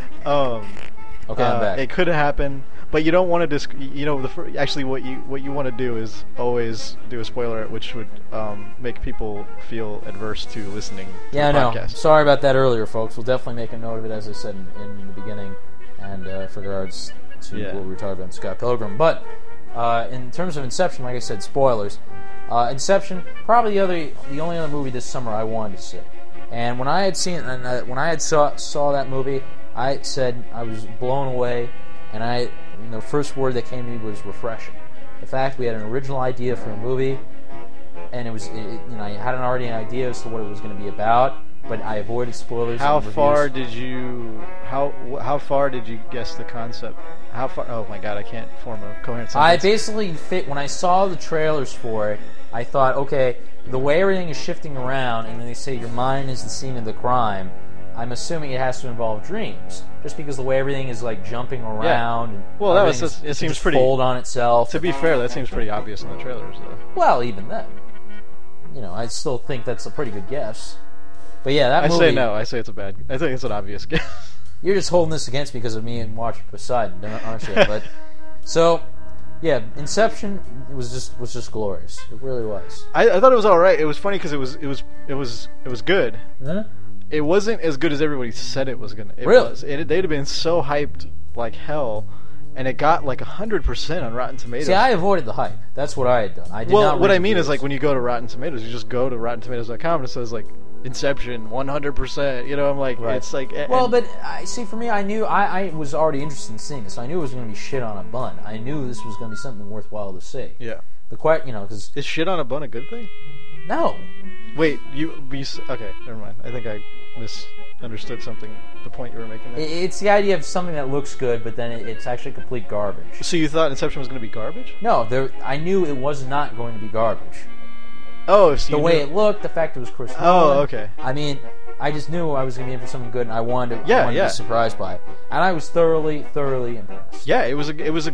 Okay, I'm back. It could happen, but you don't want to. Actually, what you want to do is always do a spoiler, alert, which would make people feel adverse to listening. To Yeah, I the know. podcast. Sorry about that earlier, folks. We'll definitely make a note of it, as I said in the beginning, and for regards to what we were talking about in Scott Pilgrim. But in terms of Inception, like I said, spoilers. Inception, probably the only other movie this summer I wanted to see. And when I had saw that movie, I said I was blown away, and the first word that came to me was refreshing. The fact we had an original idea for a movie, and I hadn't already an idea as to what it was going to be about, but I avoided spoilers. How and far reviews. did you? How far did you guess the concept? How far? Oh my god, I can't form a coherent sentence. I basically when I saw the trailers for it, I thought, okay, the way everything is shifting around, and then they say your mind is the scene of the crime. I'm assuming it has to involve dreams, just because the way everything is like jumping around. And well, that everything was. It seems just pretty. fold on itself. To be fair, that seems pretty obvious in the trailers, though. Well, even then, I still think that's a pretty good guess. But yeah, that movie. I say no. I say it's a bad. I think it's an obvious guess. You're just holding this against me because of me and watching Poseidon, aren't you? But so, yeah, Inception was just glorious. It really was. I thought it was all right. It was funny because it was good. Huh? It wasn't as good as everybody said it was gonna. It Really? was. They'd have been so hyped like hell, and it got like 100% on Rotten Tomatoes. See, I avoided the hype. That's what I had done. I did not. What read I mean is reviews. like when you go to Rotten Tomatoes, you just go to RottenTomatoes.com and it says like Inception 100%. You know, I'm like Right. it's like. Well, but see, for me, I knew I was already interested in seeing this. I knew it was going to be shit on a bun. I knew this was going to be something worthwhile to see. yeah. The because Is shit on a bun a good thing? no, Wait, okay, never mind. I think I misunderstood something. The point you were making there. it's the idea of something that looks good, but then it's actually complete garbage. So you thought Inception was going to be garbage? No, I knew it was not going to be garbage. Oh, so The you way knew- it looked, the fact it was Chris Oh, Nolan. okay. I mean, I just knew I was going to be in for something good, and I wanted to, Yeah, to yeah. be surprised by it. And I was thoroughly impressed. Yeah, it was a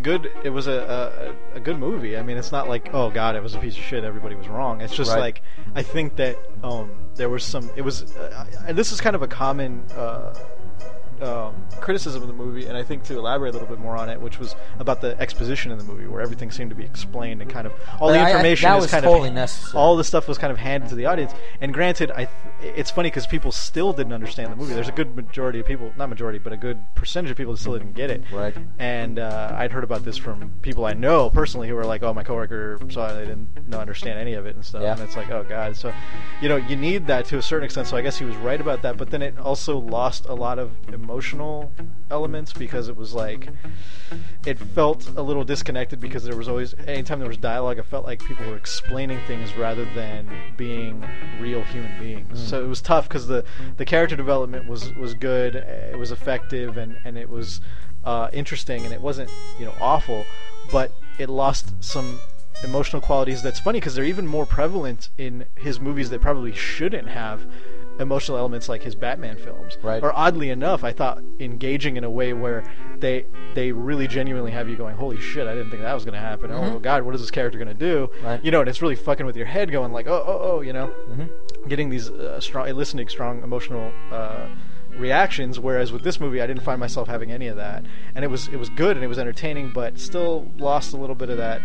good movie. I mean, it's not like, oh god, it was a piece of shit. Everybody was wrong. It's just Right. like I think that there was some. It was, and this is kind of a common criticism of the movie, and I think to elaborate a little bit more on it, which was about the exposition in the movie, where everything seemed to be explained and kind of all the information that is was kind totally of necessary. all the stuff was kind of handed to the audience. And granted, it's funny because people still didn't understand the movie. There's a good majority of people, not majority, but a good percentage of people that still didn't get it. Right. And I'd heard about this from people I know personally who were like, "Oh, my coworker saw it; they didn't understand any of it and stuff." Yeah. And it's like, "Oh God!" So, you need that to a certain extent. So I guess he was right about that. But then it also lost a lot of emotional elements because it was like it felt a little disconnected because there was always anytime there was dialogue, it felt like people were explaining things rather than being real human beings. So it was tough because the character development was good, it was effective, and it was interesting, and it wasn't awful, but it lost some emotional qualities. That's funny because they're even more prevalent in his movies that probably shouldn't have emotional elements like his Batman films. Right. Or oddly enough, I thought engaging in a way where they really genuinely have you going, holy shit, I didn't think that was going to happen. Mm-hmm. Oh god, what is this character going to do? Right. And it's really fucking with your head, going like, getting these eliciting strong emotional reactions. Whereas with this movie, I didn't find myself having any of that, and it was good and it was entertaining, but still lost a little bit of that.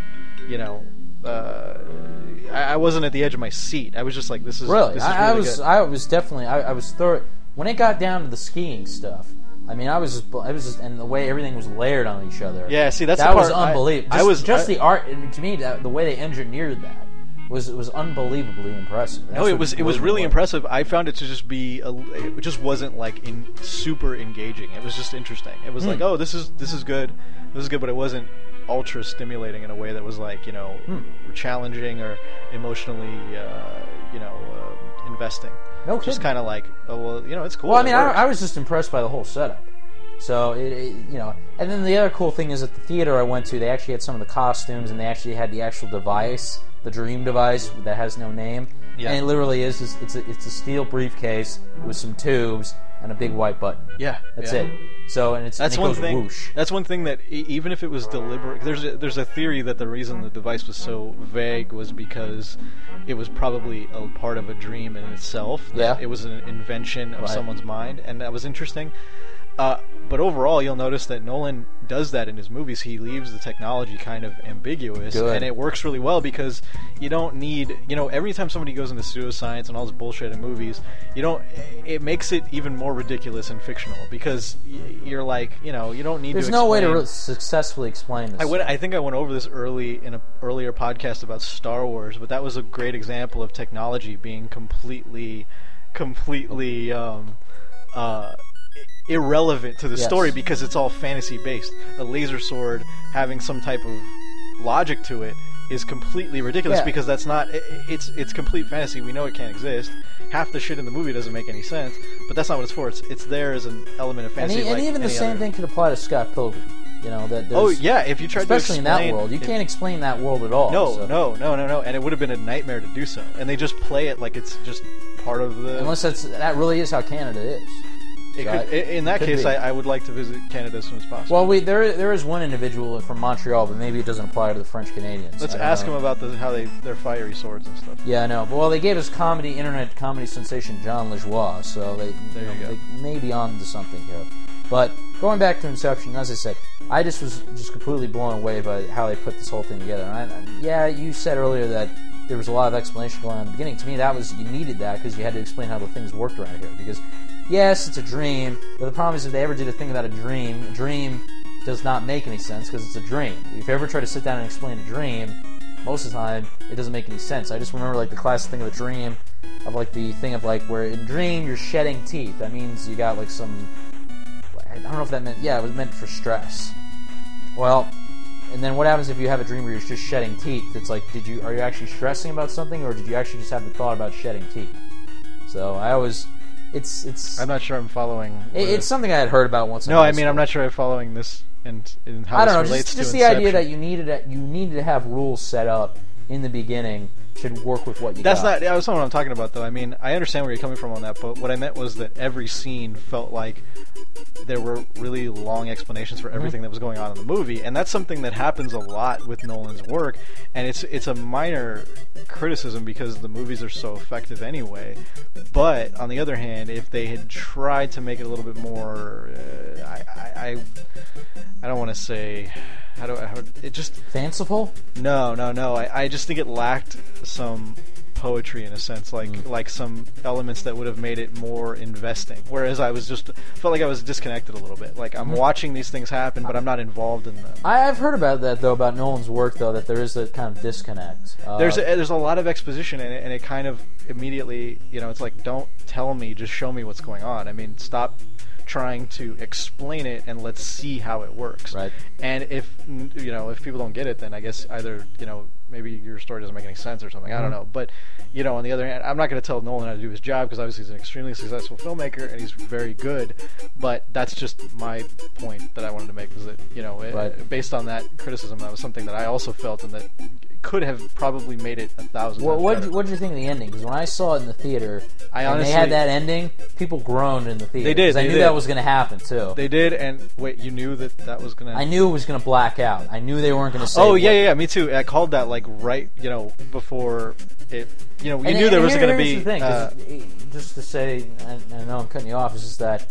I wasn't at the edge of my seat. I was just like, this is Really, This is I really was. good. I was definitely. I was thorough when it got down to the skiing stuff. I mean, I was just, and the way everything was layered on each other. Yeah, see, that's that the was part unbelievable. The art. To me, the way they engineered that was unbelievably impressive. No, it was really impressive. I found it to just be it just wasn't like super engaging. It was just interesting. It was like, oh, this is good, but it wasn't ultra stimulating in a way that was like challenging or emotionally investing. No just kidding. kind of like, oh well, it's cool. Well, I mean, it works. I was just impressed by the whole setup. So and then the other cool thing is at the theater I went to, they actually had some of the costumes, and they actually had the actual device, the Dream device that has no name. Yeah. And it literally is just it's a steel briefcase with some tubes and a big white button. Yeah, That's yeah. it. So and That's and it one goes thing. whoosh. That's one thing that even if it was deliberate, there's a theory that the reason the device was so vague was because it was probably a part of a dream in itself. That Yeah. it was an invention of Right. someone's mind, and that was interesting. But overall, you'll notice that Nolan does that in his movies. He leaves the technology kind of ambiguous, Good. and it works really well because you don't need, every time somebody goes into pseudoscience and all this bullshit in movies, it makes it even more ridiculous and fictional because you're like, you don't need There's to no way to explain- really successfully explain this. I think I went over this in an earlier podcast about Star Wars, but that was a great example of technology being completely irrelevant to the Yes. story because it's all fantasy based. A laser sword having some type of logic to it is completely ridiculous Yeah. because that's not it's complete fantasy. We know it can't exist. Half the shit in the movie doesn't make any sense, but that's not what it's for. It's there as an element of And, fantasy. like even the any same other. thing could apply to Scott Pilgrim. You know that. Oh there's- yeah, if you tried especially to in explain, that world, you can't explain that world at all. No, so. no, and it would have been a nightmare to do so. And they just play it like it's just part of the. Unless that really is how Canada is. It So could, in that could case, be. I would like to visit Canada as soon as possible. Well, there is one individual from Montreal, but maybe it doesn't apply to the French Canadians. Let's I don't ask know. them about how their fiery swords and stuff. Yeah, I know. But, well, they gave us internet comedy sensation John LeJoie, so they may be on to something here. But going back to Inception, as I said, I just was completely blown away by how they put this whole thing together. And yeah, you said earlier that there was a lot of explanation going on in the beginning. To me, you needed that because you had to explain how the things worked around here. Because yes, it's a dream, but the problem is if they ever did a thing about a dream does not make any sense because it's a dream. If you ever try to sit down and explain a dream, most of the time it doesn't make any sense. I just remember like the classic thing of a dream, of like the thing of like where in dream you're shedding teeth. That means you got like some. I don't know if that meant. Yeah, it was meant for stress. Well, and then what happens if you have a dream where you're just shedding teeth? It's like, are you actually stressing about something, or did you actually just have the thought about shedding teeth? So I always, it's. I'm not sure I'm following. It's something I had heard about once. No, I mean I'm not sure I'm following this and how I don't know. this relates Just to the idea that Inception. you needed to have rules set up in the beginning should work with what you That's got. not what I'm talking about, though. I mean, I understand where you're coming from on that, but what I meant was that every scene felt like there were really long explanations for everything that was going on in the movie, and that's something that happens a lot with Nolan's work, and it's a minor criticism because the movies are so effective anyway. But on the other hand, if they had tried to make it a little bit more, I don't want to say. How it just Fanciful? No. I just think it lacked some poetry in a sense, like some elements that would have made it more investing. Whereas I felt like I was disconnected a little bit. Like I'm watching these things happen, but I'm not involved in them. I've heard about that though, about Nolan's work though, that there is a kind of disconnect. There's a lot of exposition in it, and it kind of immediately, it's like, don't tell me, just show me what's going on. I mean, stop trying to explain it and let's see how it works. Right. And if people don't get it, then I guess either maybe your story doesn't make any sense or something. I don't know. But on the other hand, I'm not going to tell Nolan how to do his job because obviously he's an extremely successful filmmaker and he's very good. But that's just my point that I wanted to make, was that based on that criticism, that was something that I also felt and that could have probably made it 1,000 times better. What did you think of the ending? Because when I saw it in the theater, and they honestly- had that ending, people groaned in the theater. They did, 'cause I they knew did. that was going to happen too. They did, and wait, you knew that was going to... I knew it was going to black out. I knew they weren't going to say. Oh, yeah, me too. I called that right, before it... You knew there was going to be... Here's the thing, 'cause just to say, I know I'm cutting you off, is just that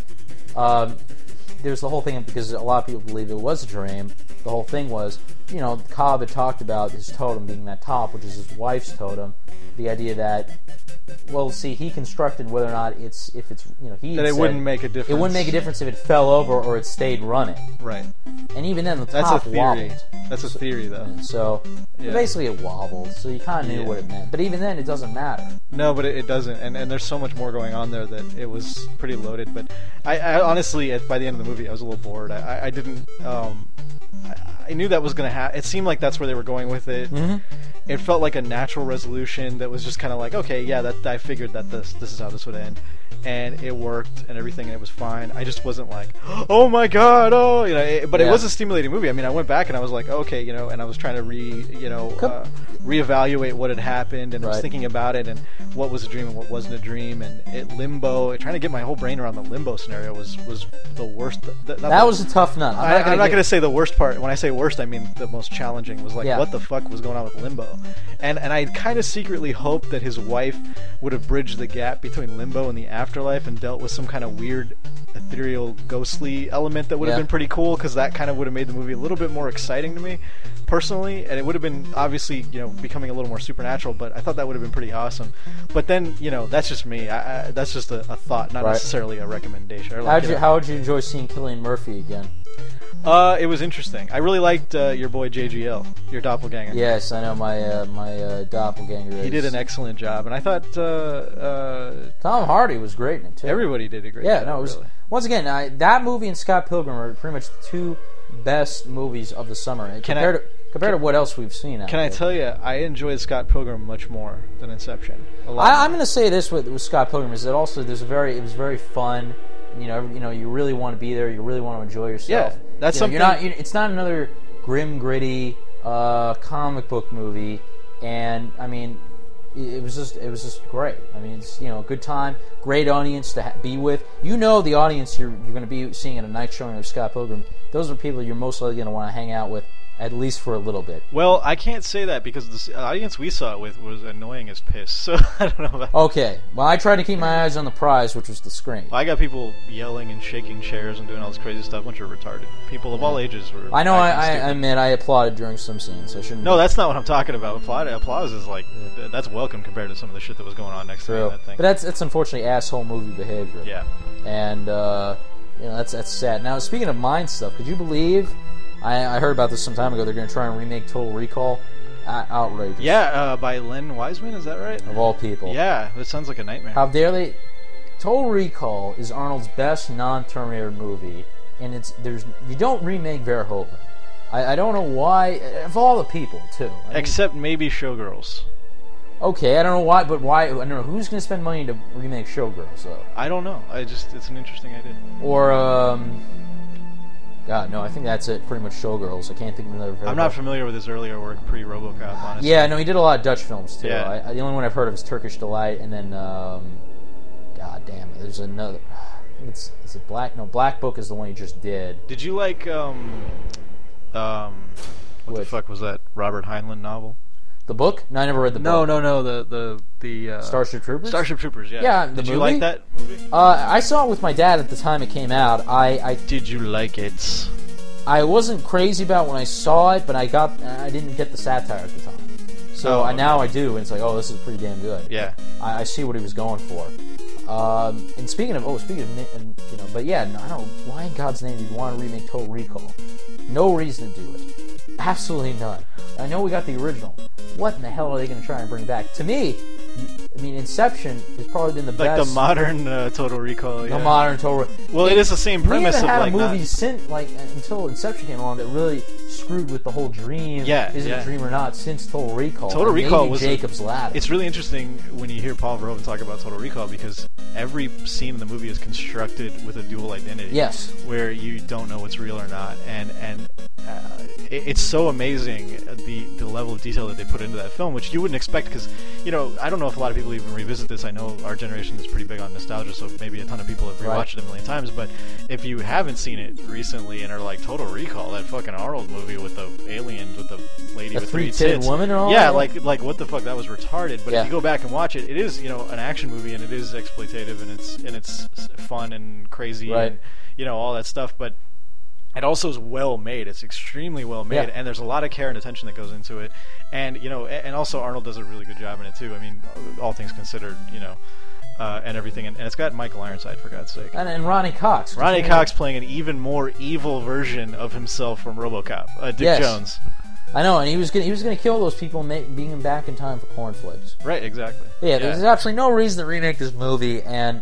there's the whole thing, because a lot of people believe it was a dream. The whole thing was, Cobb had talked about his totem being that top, which is his wife's totem. The idea that, well, see, he constructed whether or not he that it wouldn't make a difference. It wouldn't make a difference if it fell over or it stayed running. Right. And even then, the That's top a theory. wobbled. That's a theory, though. So Yeah. basically, it wobbled. So you kind of knew what it meant. But even then, it doesn't matter. No, but it doesn't, and there's so much more going on there that it was pretty loaded. But I honestly, by the end of the movie, I was a little bored. I didn't. I knew that was going to happen. It seemed like that's where they were going with it. Mm-hmm. It felt like a natural resolution that was just kind of like, okay, yeah, that I figured that this is how this would end, and it worked and everything, and it was fine. I just wasn't like, oh my god, but it was a stimulating movie. I mean, I went back and I was like, okay, and I was trying to reevaluate what had happened, and I was thinking about it and what was a dream and what wasn't a dream, and limbo. Trying to get my whole brain around the limbo scenario was the worst. That was a tough nut. I'm not going to say the worst part. When I say worst, I mean the most challenging. Was like, what the fuck was going on with limbo? And I kind of secretly hoped that his wife would have bridged the gap between limbo and the afterlife and dealt with some kind of weird, ethereal, ghostly element that would have been pretty cool, because that kind of would have made the movie a little bit more exciting to me personally, and it would have been obviously becoming a little more supernatural, but I thought that would have been pretty awesome. But then that's just me. That's just a thought, not necessarily a recommendation. How would you enjoy seeing Cillian Murphy again? It was interesting. I really liked your boy JGL, your doppelganger. Yes, I know my doppelganger. He did an excellent job, and I thought Tom Hardy was great in it too. Everybody did a great job. Yeah, no, it was really. Once again that movie and Scott Pilgrim are pretty much the two best movies of the summer. compared to what else we've seen. Out Can I there. tell you, I enjoyed Scott Pilgrim much more than Inception. A lot. I'm going to say this with Scott Pilgrim is that also it was very fun. You know, you really want to be there. You really want to enjoy yourself. Yeah, that's You know, something. it's not another grim, gritty comic book movie. And I mean, it was just great. I mean, it's a good time, great audience to be with. You know, the audience you're going to be seeing at a night showing of Scott Pilgrim. Those are people you're most likely going to want to hang out with. At least for a little bit. Well, I can't say that because the audience we saw it with was annoying as piss. So I don't know about. Okay. Well, I tried to keep my eyes on the prize, which was the screen. I got people yelling and shaking chairs and doing all this crazy stuff. A bunch of retarded people of all ages were. I know. acting I stupid. admit I applauded during some scenes. I shouldn't. No, that's not what I'm talking about. Applause is like that's welcome compared to some of the shit that was going on next to me in True. that thing. But that's unfortunately asshole movie behavior. Yeah. And that's sad. Now, speaking of mind stuff, could you believe? I heard about this some time ago. They're going to try and remake Total Recall. Outrageous. Yeah, by Len Wiseman, is that right? Of all people. Yeah, that sounds like a nightmare. How dare they? Total Recall is Arnold's best non-Terminator movie, and you don't remake Verhoeven. I don't know why. Of all the people, too. I mean, Except maybe Showgirls. okay, I don't know why, but why? I don't know who's going to spend money to remake Showgirls, though. I don't know. It's an interesting idea. Or God, no, I think that's it. Pretty much Showgirls. I can't think of another. I'm not familiar with his earlier work pre-RoboCop, honestly. Yeah, no, he did a lot of Dutch films too. Yeah. The only one I've heard of is Turkish Delight, and then God damn it, there's another. I think is it Black? No, Black Book is the one he just did. Did you like what the Which? fuck was that Robert Heinlein novel? The book? No, I never read the book. No. The Starship Troopers. Starship Troopers. Yeah. Yeah, the Did you movie? like that movie? I saw it with my dad at the time it came out. I Did you like it? I wasn't crazy about when I saw it, but I didn't get the satire at the time. So Oh, okay. now I do, and it's like, oh, this is pretty damn good. Yeah. I see what he was going for. And speaking of, but yeah, no, I don't know why in God's name you'd want to remake Total Recall. No reason to do it. Absolutely none. I know we got the original. What in the hell are they going to try and bring back? To me, I mean, Inception has probably been the Like best. the modern Total Recall. The Yeah. modern Total. Well, it is the same premise we of haven't had like a movie not- since until Inception came along that really screwed with the whole dream. Yeah, is it yeah. a dream or not? Since Total Recall. Total And Recall maybe was Jacob's Ladder. It's really interesting when you hear Paul Verhoeven talk about Total Recall because every scene in the movie is constructed with a dual identity. Yes. Where you don't know what's real or not, and it's so amazing the level of detail that they put into that film, which you wouldn't expect because I don't know if a lot of people even revisit this. I know our generation is pretty big on nostalgia, so maybe a ton of people have rewatched it a million times. But if you haven't seen it recently and are like Total Recall, that fucking Arnold movie with the aliens with the lady The with three three-titted tits, woman and all yeah, that? like what the fuck, that was retarded. But Yeah. if you go back and watch it, it is an action movie and it is exploitative and it's fun and crazy Right. and all that stuff, but it also is well made. It's extremely well made, Yeah. and there's a lot of care and attention that goes into it. And and also Arnold does a really good job in it too. I mean, all things considered, and everything. And it's got Michael Ironside, for God's sake. and Ronnie Cox. Ronnie Cox playing an even more evil version of himself from RoboCop, Dick Yes. Jones. I know, and he was gonna kill those people, being him back in time for cornflakes. Right, exactly. Yeah, there's absolutely no reason to remake this movie, and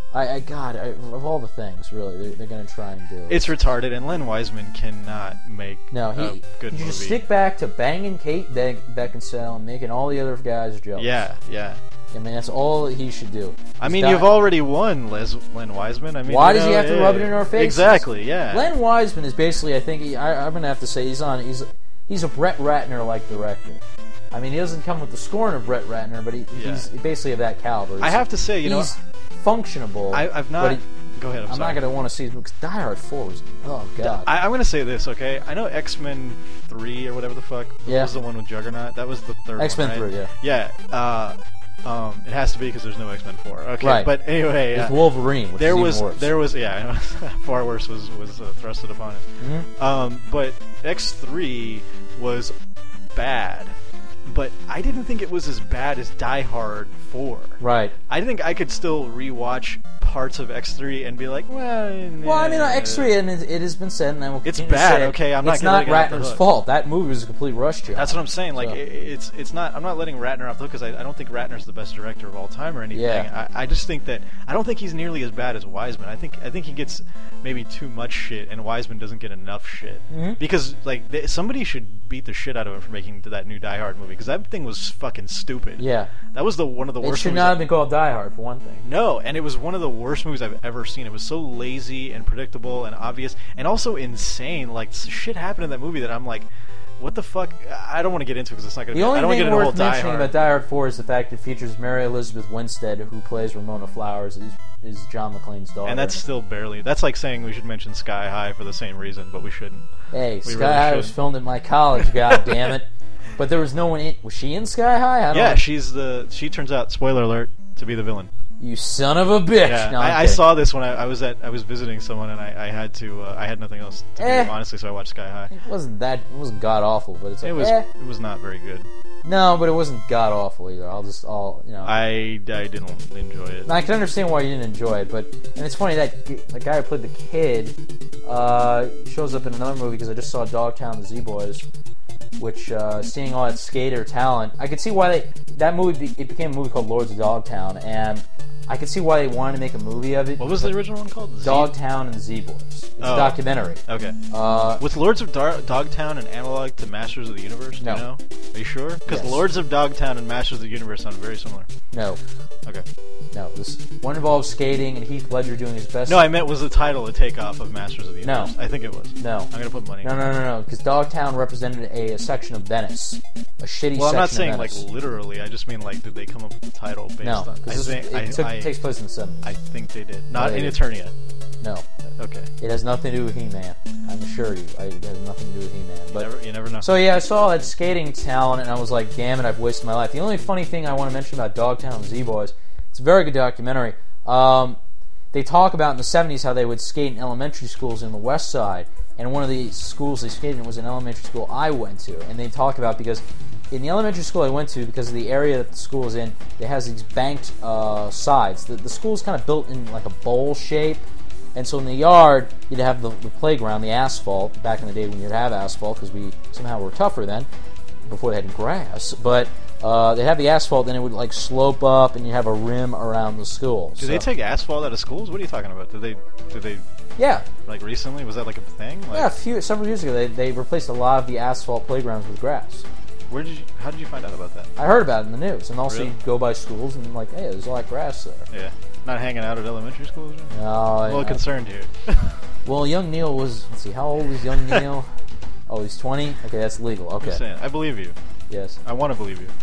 of all the things, really, they're gonna try and do. It's retarded, and Len Wiseman cannot make No, a good he movie. just stick back to banging Kate Beckinsale and making all the other guys jealous. Yeah. I mean, that's all that he should do. I He's mean, got- you've already won, Len Wiseman. I mean, Why does he have to rub it in our faces? Exactly, yeah. Len Wiseman is basically, I think, I'm gonna have to say, he's a Brett Ratner-like director. I mean, he doesn't come with the scorn of Brett Ratner, but he's basically of that caliber. I have to say, he's functionable. I've not. but Go ahead. I'm not going to want to see his because Die Hard 4 was, oh god. I'm going to say this, okay? I know X-Men 3 or whatever the fuck Yeah. was the one with Juggernaut. That was the third X-Men one, right? 3, yeah. Yeah. It has to be because there's no X-Men 4. Okay, Right. but anyway, It's Wolverine, which there is was even worse. there was yeah, I know, far worse was thrusted upon it. Mhm. But X3 was bad, but I didn't think it was as bad as Die Hard 4. Right. I think I could still rewatch parts of X3 and be like, well, I mean, X3, and it has been said, and I will it's continue to bad. say, Okay, I'm not. It's not letting it off the Ratner's hook. fault. That movie was a complete rush job. That's what I'm saying. Like, So- it's not. I'm not letting Ratner off the hook because I don't think Ratner's the best director of all time or anything. Yeah. I just think that I don't think he's nearly as bad as Wiseman. I think he gets maybe too much shit, and Wiseman doesn't get enough shit. Mm-hmm. Because like somebody should beat the shit out of him for making that new Die Hard movie because that thing was fucking stupid. Yeah. That was one of the It worst. should movies not have been called Die Hard, for one thing. No, and it was one of the worst movies I've ever seen. It was so lazy and predictable and obvious, and also insane. Like shit happened in that movie that I'm like, what the fuck? I don't want to get into it because it's not going to. The I only don't want to thing get into a whole worth Die mentioning Hard. about Die Hard 4 is the fact it features Mary Elizabeth Winstead, who plays Ramona Flowers, is John McClane's daughter. And that's still barely. That's like saying we should mention Sky High for the same reason, but we shouldn't. Hey, we Sky really High was should. filmed at my college, god damn it. But there was no one in. Was she in Sky High? I don't Yeah, know. she turns out, spoiler alert, to be the villain. You son of a bitch. Yeah, No, I'm I kidding. saw this when I was visiting someone and I had to I had nothing else to do, honestly, so I watched Sky High. It wasn't god awful, but it's like, It was not very good. No, but it wasn't god awful either. I didn't enjoy it. Now, I can understand why you didn't enjoy it, and it's funny that the guy who played the kid shows up in another movie because I just saw Dogtown, the Z-Boys, which seeing all that skater talent, I could see why that movie it became a movie called Lords of Dogtown, and I could see why they wanted to make a movie of it. What was the original one called? Dogtown and Z-Boys. It's a documentary. Okay. Was Lords of Dogtown an analog to Masters of the Universe? Do No. you know? Are you sure? Because Yes. Lords of Dogtown and Masters of the Universe sound very similar. No. Okay. No. This one involves skating and Heath Ledger doing his best. No, I meant was the title a takeoff of Masters of the No. Universe? I think it was. No. I'm going to put money. No. Because Dogtown represented a section of Venice. A shitty Well, I'm section not saying of like Venice. literally. I just mean like, did they come up with the title based No. on? Because it takes place in the 70s. I think they did. Not they in did. Eternia. No. Okay. It has nothing to do with He-Man. I'm assure you. It has nothing to do with He-Man. But You never know. So yeah, I saw that skating talent, and I was like, "Damn it, I've wasted my life." The only funny thing I want to mention about Dogtown and Z-Boys, it's a very good documentary. They talk about in the 70s how they would skate in elementary schools in the West Side, and one of the schools they skated in was an elementary school I went to, and they talk about because in the elementary school I went to, because of the area that the school is in, it has these banked sides. The school is kind of built in like a bowl shape. And so in the yard, you'd have the playground, the asphalt, back in the day when you'd have asphalt, because we somehow were tougher then, before they had grass. But they'd have the asphalt, then it would like slope up, and you'd have a rim around the school. Did they take asphalt out of schools? What are you talking about? Did they Yeah. like recently? Was that like a thing? Like, Yeah, several years ago, they replaced a lot of the asphalt playgrounds with grass. How did you find out about that? I heard about it in the news, and also Really? you'd go by schools, and like, hey, there's a lot of grass there. Yeah. Not hanging out at elementary schools? Or? No, I'm a little concerned here. Well, young Neil was, let's see, how old is young Neil? Oh, he's 20? Okay, that's legal. I'm Okay. just saying. I believe you. Yes. I want to believe you.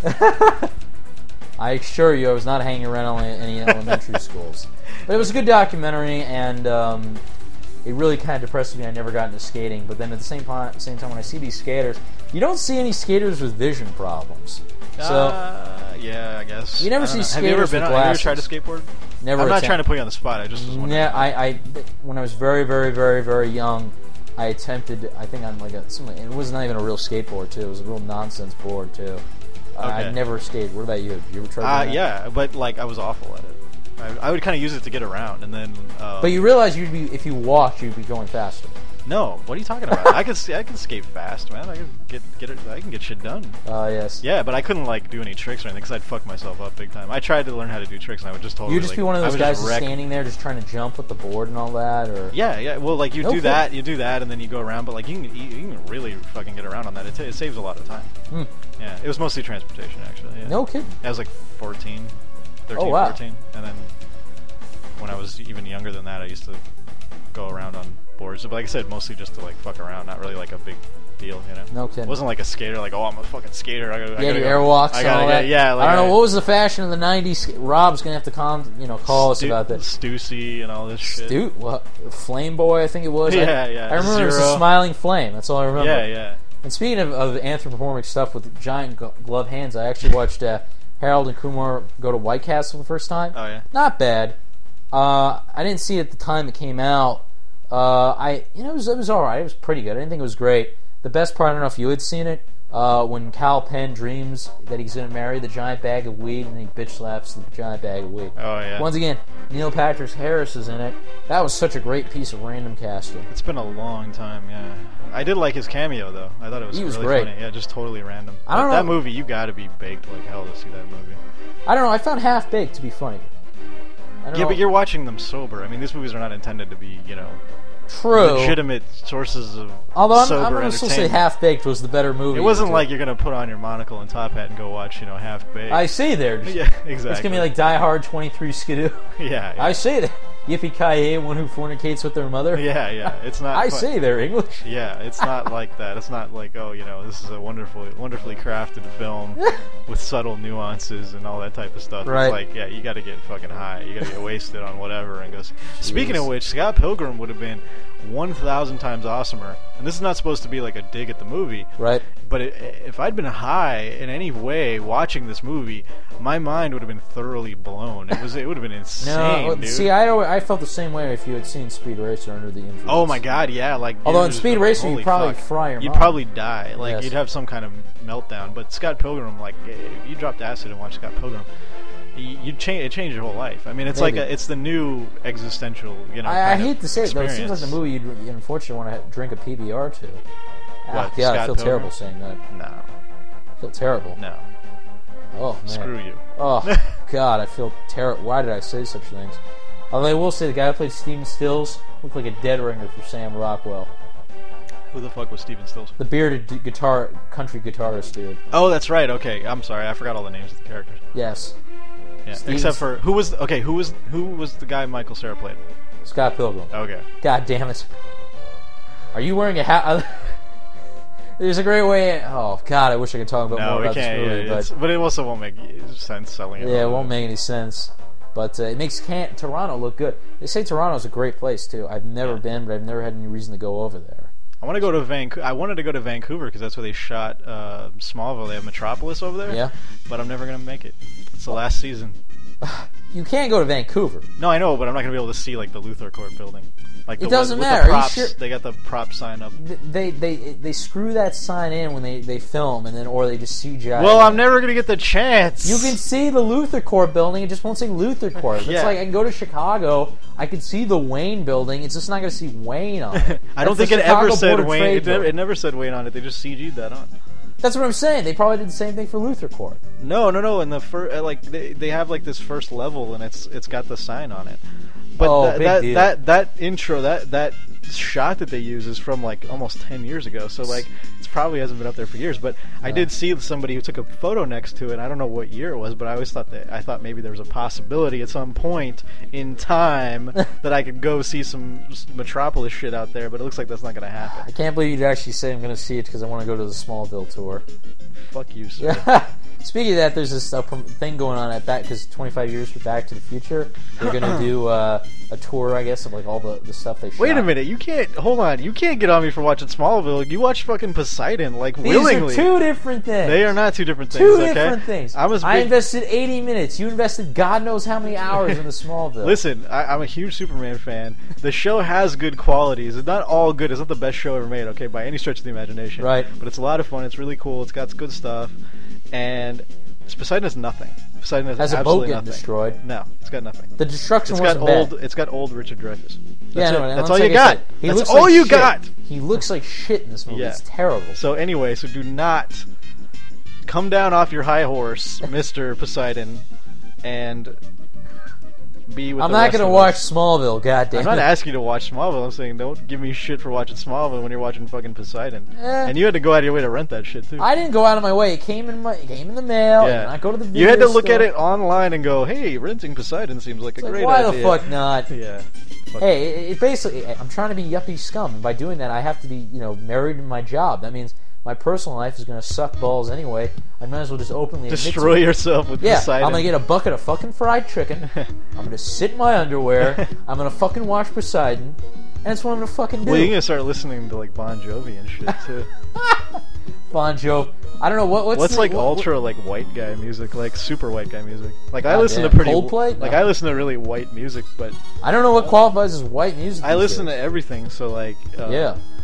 I assure you I was not hanging around any elementary schools. But it was a good documentary, and it really kind of depressed me I never got into skating. But then at the same time when I see these skaters, you don't see any skaters with vision problems. So Yeah, I guess. You never I don't see know. Have you ever skaters been? with Have you ever glasses. tried to skateboard? never I'm not attempt- trying to put you on the spot. I just was wondering. Yeah, I when I was very, very, very, very young, I attempted. I think on like it was not even a real skateboard too. It was a real nonsense board too. I Okay. never skated. What about you? Did you ever try? Doing that? Yeah, but like I was awful at it. I would kind of use it to get around, and then. But you realize if you walked, you'd be going faster. No, what are you talking about? I can skate fast, man. I can get it. I can get shit done. Yes. Yeah, but I couldn't like do any tricks or anything because I'd fuck myself up big time. I tried to learn how to do tricks, and I would just totally. You'd just like, be one of I those would guys just just wreck. standing there, just trying to jump with the board and all that, or Yeah. Well, like you No do that, and then you go around, but like you can really fucking get around on that. It saves a lot of time. Hmm. Yeah, it was mostly transportation actually. Yeah. No kidding. I was like 13, Oh, wow. 14, and then when I was even younger than that, I used to go around on boards. But like I said, mostly just to like fuck around, not really like a big deal, you know. No kidding. It wasn't like a skater, like I'm a fucking skater. I gotta Yeah, go. your airwalks and all that. Yeah, like I don't know what was the fashion of the '90s. Rob's gonna have to call us about that. Stussy and all this shit. Dude, what? Flame Boy, I think it was. Yeah, I remember it was a Zero. smiling flame. That's all I remember. Yeah. And speaking of anthropomorphic stuff with giant glove hands, I actually watched Harold and Kumar go to White Castle for the first time. Oh yeah. Not bad. I didn't see it at the time it came out. It was all right. It was pretty good. I didn't think it was great. The best part, I don't know if you had seen it, when Kal Penn dreams that he's going to marry the giant bag of weed, and he bitch slaps the giant bag of weed. Oh, yeah. Once again, Neil Patrick Harris is in it. That was such a great piece of random casting. It's been a long time, yeah. I did like his cameo, though. I thought it was He was really great. funny. Yeah, just totally random. I don't know. That movie, you gotta be baked like hell to see that movie. I don't know. I found Half Baked to be funny. I don't Yeah, know. but you're watching them sober. I mean, these movies are not intended to be, True. legitimate sources of Although sober I'm going to still say entertainment. Half Baked was the better movie. It wasn't like you're gonna put on your monocle and top hat and go watch, Half Baked. I say there. Yeah, exactly. It's going to be like Die Hard 23 Skidoo. yeah, I say that. Yippee-ki-yay, one who fornicates with their mother. yeah. It's not. I say they're English. Yeah, it's not like that. It's not like, this is a wonderfully crafted film with subtle nuances and all that type of stuff. Right. It's like, yeah, you got to get fucking high. You got to get wasted on whatever and go. Speaking of which, Scott Pilgrim would have been 1,000 times awesomer. And this is not supposed to be like a dig at the movie. Right. But if I'd been high in any way watching this movie, my mind would have been thoroughly blown. It would have been insane, dude. See, I felt the same way if you had seen Speed Racer under the influence. Oh my god, yeah. Although in you'd just Speed be Racer, holy you'd probably fuck. fry your You'd mind. probably die. Like, Yes. you'd have some kind of meltdown. But Scott Pilgrim, like, if you dropped acid and watched Scott Pilgrim, it changed your whole life. I mean, it's Maybe. it's the new existential, I kind hate of to say it, though. It seems like experience. the movie you'd unfortunately want to drink a PBR to. What, God, I Scott feel Pilgrim? terrible saying that. No. I feel terrible. No. Oh, man. Screw you. Oh, God, I feel terrible. Why did I say such things? Although I will say the guy who played Steven Stills looked like a dead ringer for Sam Rockwell. Who the fuck was Steven Stills? The bearded country guitarist dude. Oh, that's right. Okay, I'm sorry. I forgot all the names of the characters. Yes. Yeah. Steven- Except for who was the guy Michael Cera played? Scott Pilgrim. Okay. God damn it. Are you wearing a hat? There's a great way. Oh, God, I wish I could talk about No, more we about this can't. movie. Yeah, but it also won't make sense selling it. Yeah, it won't make any sense. But it makes Toronto look good. They say Toronto's a great place, too. I've never been, but I've never had any reason to go over there. I want to go to Vancouver. I wanted to go to Vancouver because that's where they shot Smallville. They have Metropolis over there. Yeah. But I'm never going to make it. It's the last season. You can't go to Vancouver. No, I know, but I'm not going to be able to see like the Luthor Court building. Like It the, doesn't with matter. The Are you props, sure? They got the prop sign up. They screw that sign in when they film, and then or they just CGI. Well, it. I'm never going to get the chance. You can see the Luthor Court building. It just won't say Luthor Court. It's Yeah. like I can go to Chicago. I can see the Wayne building. It's just not going to see Wayne on it. I don't That's think the it ever Chicago said Board of Wayne. Trade building. It never said Wayne on it. They just CG'd that on. That's what I'm saying. They probably did the same thing for Luthor Court. No. In the they have like this first level, and it's got the sign on it. But big deal. that intro, that shot that they use is from like almost 10 years ago. So like it probably hasn't been up there for years. But I did see somebody who took a photo next to it. I don't know what year it was, but I thought maybe there was a possibility at some point in time that I could go see some Metropolis shit out there. But it looks like that's not going to happen. I can't believe you'd actually say I'm going to see it because I want to go to the Smallville tour. Fuck you, sir. Speaking of that, there's this thing going on at Back because 25 years for Back to the Future. They're going to do a tour, I guess, of like all the stuff they shot. Wait a minute, you can't get on me for watching Smallville. You watch fucking Poseidon, like, These willingly. are two different things. They are not two different things, Two okay? different things. I invested 80 minutes. You invested God knows how many hours into Smallville. Listen, I'm a huge Superman fan. The show has good qualities. It's not all good. It's not the best show ever made, okay, by any stretch of the imagination. Right. But it's a lot of fun. It's really cool. It's got good stuff. And Poseidon has nothing. Poseidon Has a boat absolutely getting nothing. destroyed. No, it's got nothing. The destruction It's got wasn't bad. It's got old Richard Dreyfuss. Yeah, That's no, it. and That's it's all like you I got. said, he That's looks all like you shit. got. He looks like shit in this movie. Yeah. It's terrible. So anyway, do not come down off your high horse, Mr. Poseidon, and be with I'm the not rest going to of watch us. Smallville, goddamn. I'm not asking you to watch Smallville. I'm saying don't give me shit for watching Smallville when you're watching fucking Poseidon. And you had to go out of your way to rent that shit too. I didn't go out of my way. It came in the mail. Yeah. And I go to the video You had to look store. at it online and go, "Hey, renting Poseidon seems like a It's like, great why idea." the fuck not? Yeah. Fuck. Hey, it basically, I'm trying to be yuppie scum, and by doing that, I have to be, married in my job. That means my personal life is going to suck balls anyway. I might as well just openly admit Destroy to it. yourself with Yeah, Poseidon. I'm going to get a bucket of fucking fried chicken. I'm going to sit in my underwear. I'm going to fucking watch Poseidon. And that's what I'm going to fucking do. Well, you're gonna start listening to like Bon Jovi and shit too. Bon Jovi. I don't know what's like ultra like white guy music, like super white guy music. Like I God listen damn. to pretty Coldplay? Like No. I listen to really white music, but I don't know what qualifies as white music. I these listen days. to everything. So like Yeah.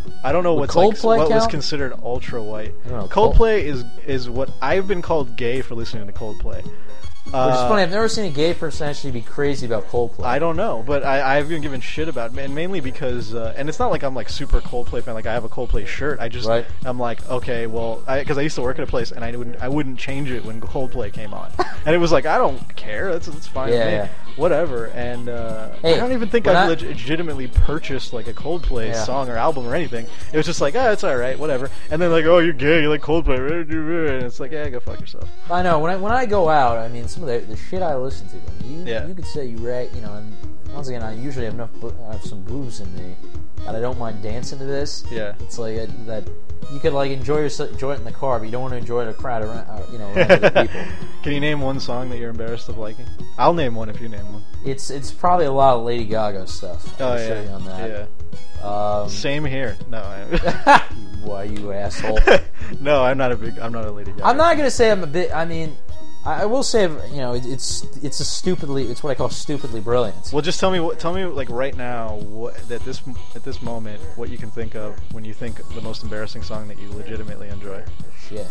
I don't know Would what was count? considered ultra white. I don't know. Coldplay is what I've been called gay for listening to Coldplay. Which is funny. I've never seen a gay person actually be crazy about Coldplay. I don't know, but I've been given shit about it, and mainly because, and it's not like I'm like super Coldplay fan. Like I have a Coldplay shirt. I just I'm like, okay, well, because I used to work at a place, and I wouldn't change it when Coldplay came on, and it was like I don't care. That's fine. with me. Yeah. Whatever. And Hey, I don't even think I've legitimately purchased like a Coldplay song or album or anything. It was just like, it's all right, whatever. And then like, oh, you're gay, you like Coldplay, and it's like, yeah, go fuck yourself. I know. When I go out, I mean, some of the shit I listen to. I mean, you could say you rag, and once again, I usually have I have some booze in me, and I don't mind dancing to this. Yeah. It's like that you could like enjoy it in the car, but you don't want to enjoy it a crowd around, around other people. Can you name one song that you're embarrassed of liking? I'll name one if you name one. It's probably a lot of Lady Gaga stuff. Oh, I'll show you on that. Yeah. Same here. No. Why, you asshole? No, I'm not a Lady Gaga. I'm not gonna say I'm a bit. I mean, I will say, it's what I call stupidly brilliant. Well, just tell me like right now at this moment what you can think of when you think the most embarrassing song that you legitimately enjoy. Shit.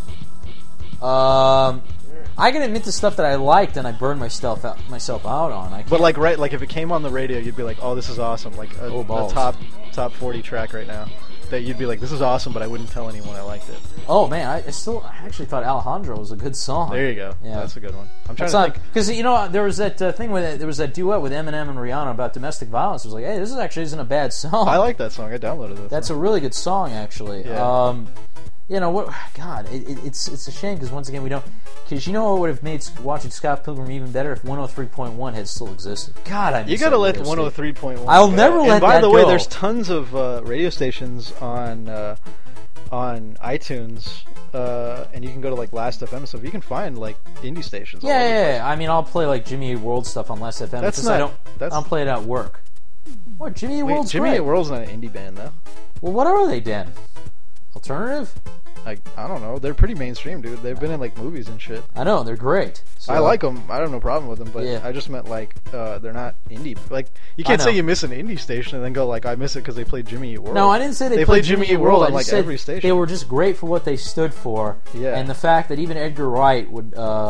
I can admit to stuff that I liked and I burned myself out on. But like if it came on the radio, you'd be like, oh, this is awesome. Like a top 40 track right now. That you'd be like, this is awesome, but I wouldn't tell anyone I liked it. Oh man, I actually thought Alejandro was a good song. There you go. Yeah, that's a good one. I'm trying to think because there was that thing there was that duet with Eminem and Rihanna about domestic violence. It was like, hey, this isn't a bad song. I like that song. I downloaded it. That's a really good song, actually. Yeah. What? God, it's a shame because once again we don't. Because what would have made watching Scott Pilgrim even better if 103.1 had still existed. God, I miss you gotta let 103.1. I'll never let that go. And by the way, there's tons of radio stations on iTunes, and you can go to like Last FM and stuff. You can find like indie stations. Yeah. I mean, I'll play like Jimmy Eat World stuff on Last FM. I don't play it at work. What, Jimmy Eat World's Jimmy great. Eat World's not an indie band though. Well, what are they, Dan? Alternative? I don't know. They're pretty mainstream, dude. They've been in like movies and shit. I know, they're great. So, I like them. I don't have no problem with them, but I just meant like they're not indie. Like you can't say you miss an indie station and then go like I miss it because they played Jimmy Eat World. No, I didn't say they played Jimmy Eat World on like every station. They were just great for what they stood for. Yeah. And the fact that even Edgar Wright would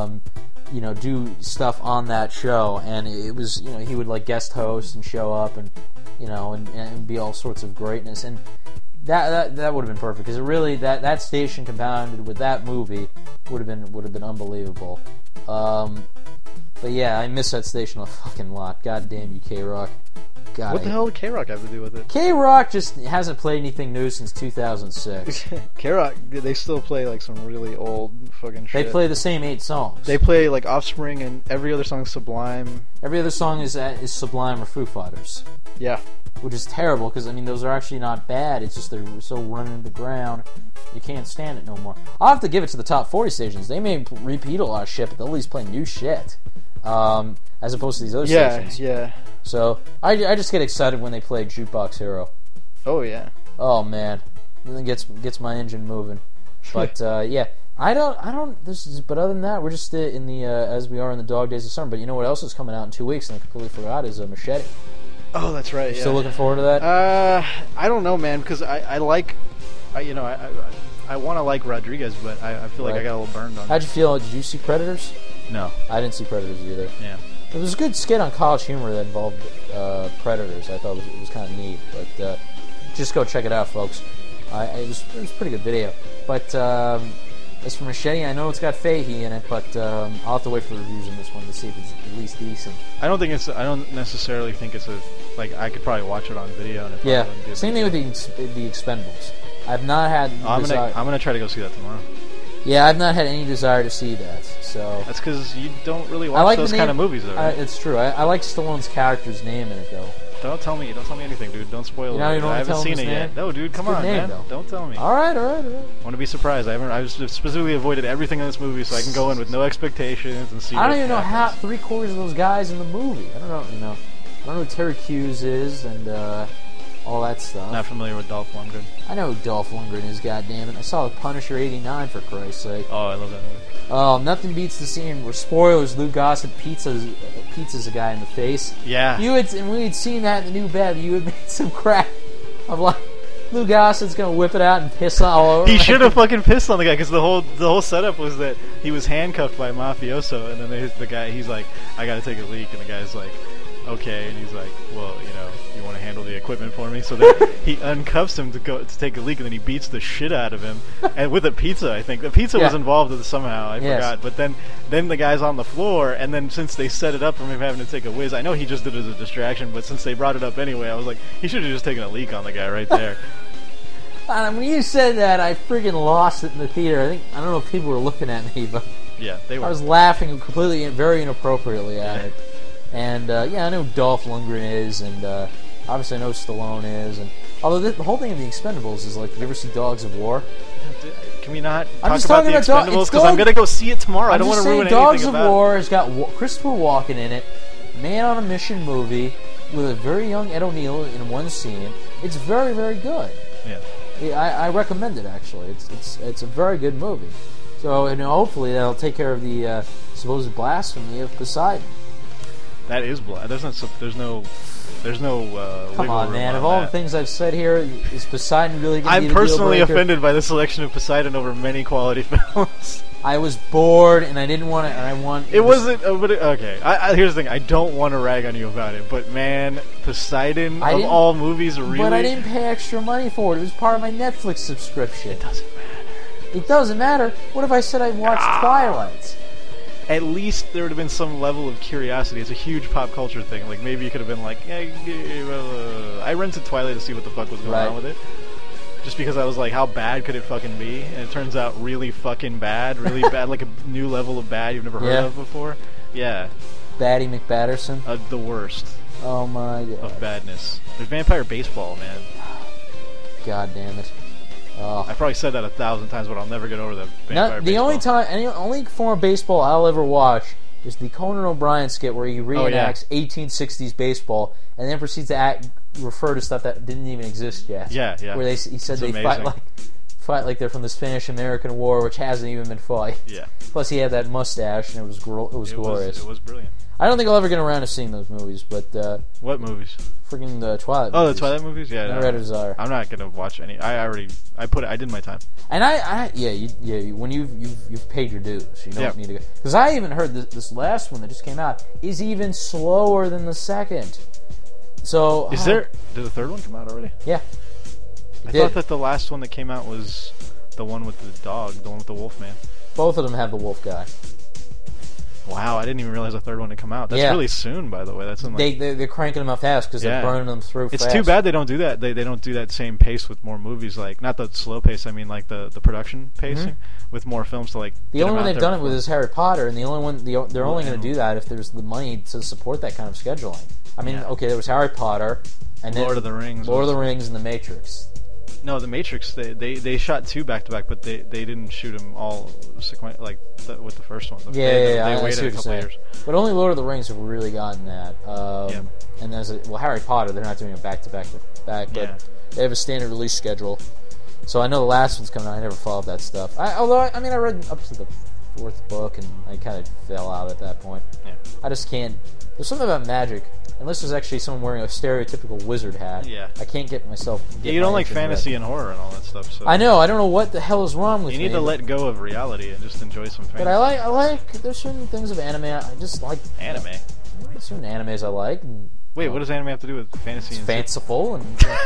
do stuff on that show, and it was he would like guest host and show up and and be all sorts of greatness and. That would have been perfect because it really that station compounded with that movie would have been unbelievable. But yeah, I miss that station a fucking lot. God damn you, K-Rock. God, what the hell did K-Rock have to do with it? K-Rock just hasn't played anything new since 2006. K-Rock, they still play like some really old fucking shit. They play the same 8 songs. They play like Offspring and every other song is Sublime. Every other song is Sublime or Foo Fighters. Yeah. Which is terrible because those are actually not bad. It's just they're so running into the ground, you can't stand it no more. I'll have to give it to the top 40 stations. They may repeat a lot of shit, but they'll at least play new shit, as opposed to these other stations. Yeah. So I just get excited when they play Jukebox Hero. Oh yeah. Oh man, it gets my engine moving. But yeah, I don't. But other than that, we're just in the as we are in the dog days of summer. But you know what else is coming out in 2 weeks, and I completely forgot is Machete. Oh, that's right. Still looking forward to that? I don't know, man, because I want to like Rodriguez, but I feel like I got a little burned on. How'd you feel? Did you see Predators? No, I didn't see Predators either. Yeah, there was a good skit on College Humor that involved Predators. I thought it was kind of neat, but just go check it out, folks. It was a pretty good video. But as for Machete, I know it's got Fahey in it, but I'll have to wait for reviews on this one to see if it's at least decent. I don't necessarily think it's I could probably watch it on video. And it same thing with the Expendables. I've not had. I'm gonna try to go see that tomorrow. Yeah, I've not had any desire to see that. So that's because you don't really watch those kind of movies, though. Right? It's true. I like Stallone's character's name in it, though. Don't tell me anything, dude. Don't spoil it. I haven't seen it yet. No, dude, come on, man. Don't tell me. All right. I want to be surprised. I've specifically avoided everything in this movie so I can go in with no expectations and see. I don't even know how 3/4 of those guys in the movie. I don't know. I don't know who Terry Crews is and all that stuff. Not familiar with Dolph Lundgren. I know who Dolph Lundgren is. Goddammit! I saw The Punisher '89 for Christ's sake. Oh, I love that movie. Nothing beats the scene where, spoilers, Lou Gossett pizza's a guy in the face. Yeah. And we had seen that in the new bed. You had made some crap of like Lou Gossett's gonna whip it out and piss all over. He him. should have fucking pissed on the guy because the whole setup was that he was handcuffed by a mafioso, and then the guy, he's like, I gotta take a leak, and the guy's like, okay, and he's like, well, you want to handle the equipment for me? So then he uncuffs him to take a leak, and then he beats the shit out of him, and with a pizza, I think the pizza was involved with it somehow. I forgot, but then the guy's on the floor, and then since they set it up for him having to take a whiz, I know he just did it as a distraction, but since they brought it up anyway, I was like, he should have just taken a leak on the guy right there. When you said that, I freaking lost it in the theater. I don't know if people were looking at me, but yeah, they were. I was laughing completely, very inappropriately at it. And I know who Dolph Lundgren is, and obviously I know who Stallone is. And although the whole thing of the Expendables is like, you ever see Dogs of War? Can we not I'm talk just about talking the about Expendables? Because I'm gonna go see it tomorrow. I don't want to ruin Dogs anything of about War has got Christopher Walken in it, man on a mission movie with a very young Ed O'Neill in one scene. It's very, very good. Yeah. I recommend it actually. It's a very good movie. So hopefully that'll take care of the supposed blasphemy of Poseidon. That is black. There's no. Come on, man! Of all the things I've said here, is Poseidon really going to be the I'm personally deal breaker? offended by the selection of Poseidon over many quality films. I was bored, and I didn't want to. And I want. It wasn't. Okay. Here's the thing. I don't want to rag on you about it, but man, Poseidon of all movies, really. But I didn't pay extra money for it. It was part of my Netflix subscription. It doesn't matter. It doesn't matter. What if I said I watched Twilight? At least there would have been some level of curiosity. It's a huge pop culture thing. Like, maybe you could have been like, I rented Twilight to see what the fuck was going on with it. Just because I was like, how bad could it fucking be? And it turns out really fucking bad. Really bad. Like a new level of bad you've never heard of before. Yeah. Batty McBatterson? The worst. Oh my god. Of badness. There's Vampire Baseball, man. God damn it. I probably said that 1,000 times, but I'll never get over the Vampire Baseball. The only form of baseball I'll ever watch is the Conan O'Brien skit where he reenacts 1860s baseball and then proceeds to refer to stuff that didn't even exist yet. Yeah, yeah. Where he said they fight like they're from the Spanish-American War, which hasn't even been fought. Yeah. Plus, he had that mustache, and it was glorious. It was brilliant. I don't think I'll ever get around to seeing those movies, but what movies? Freaking the Twilight. Oh, the Twilight movies. Yeah, Never had a desire. I'm not gonna watch any. I did my time. And when you've paid your dues, you don't need to go. Because I even heard this last one that just came out is even slower than the second. So did the third one come out already? Yeah. I thought that the last one that came out was the one with the dog, the one with the wolf man. Both of them have the wolf guy. Wow, I didn't even realize the third one had come out. That's really soon, by the way. That's in they're cranking them up fast because they're burning them through fast. It's too bad they don't do that. They don't do that same pace with more movies, like not the slow pace. I mean, like the production pacing with more films to like. The only one they've done it with is Harry Potter, and the only one they're only going to do that if there's the money to support that kind of scheduling. I mean, okay, there was Harry Potter, and then Lord of the Rings, and The Matrix. No, The Matrix. They shot 2 back to back, but they didn't shoot them all with the first one. They waited a couple years. But only Lord of the Rings have really gotten that. And there's Harry Potter. They're not doing it back to back, but they have a standard release schedule. So I know the last one's coming out. I never followed that stuff. I read up to the 4th book, and I kind of fell out at that point. Yeah. I just can't. There's something about magic. Unless there's actually someone wearing a stereotypical wizard hat, I can't get myself. You don't like fantasy and horror and all that stuff. So I know. I don't know what the hell is wrong with me. You need to let go of reality and just enjoy some fantasy. But I like. There's certain things of anime. I just like anime. There's certain animes I like. And, wait, what does anime have to do with fantasy? It's fanciful and.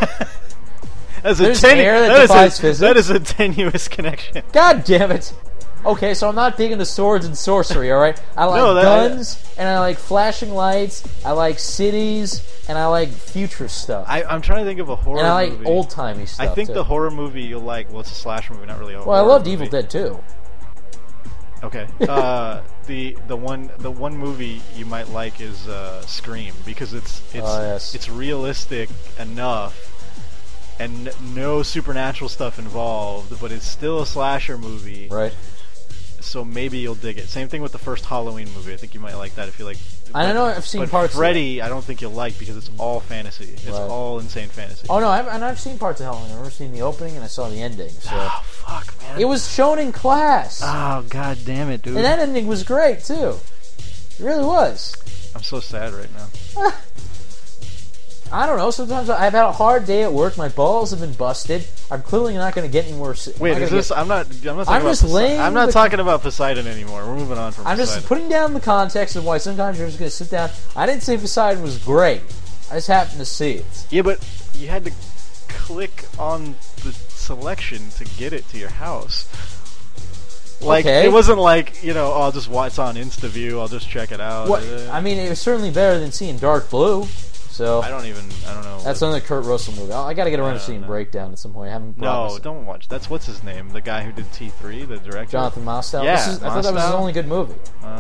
There's air that defies physics. That is a tenuous connection. God damn it! Okay, so I'm not big into swords and sorcery, alright? I like guns, and I like flashing lights, I like cities, and I like futurist stuff. I'm trying to think of a horror movie. And I like old-timey stuff, I think the horror movie you'll like, it's a slasher movie, not really a horror movie. Well, I loved movie. Evil Dead 2. Okay. The one movie you might like is Scream, because it's realistic enough. And no supernatural stuff involved, but it's still a slasher movie. Right. So maybe you'll dig it. Same thing with the first Halloween movie. I think you might like that if you like. I don't know. I've seen parts. Freddy, I don't think you'll like because it's all fantasy. It's all insane fantasy. Oh no, I've seen parts of Halloween. I've never seen the opening, and I saw the ending. So. Oh fuck, man! It was shown in class. Oh god damn it, dude! And that ending was great too. It really was. I'm so sad right now. I don't know. Sometimes I've had a hard day at work. My balls have been busted. I'm clearly not going to get any more. Wait, is this? I'm not talking I'm about. just laying I'm not the- talking about Poseidon anymore. We're moving on from. I'm Poseidon. just putting down the context of why sometimes you're just going to sit down. I didn't say Poseidon was great. I just happened to see it. Yeah, but you had to click on the selection to get it to your house. Like, Okay. it wasn't like, oh, I'll just watch it on InstaView, I'll just check it out. What? I mean, it was certainly better than seeing Dark Blue. So I don't know. that's another Kurt Russell movie. I got to get around to seeing no. Breakdown at some point. I haven't. brought No, this up. don't watch. That's what's his name? The guy who did T3, the director? Jonathan Mostow. Yeah, I thought that was his Mostow? only good movie.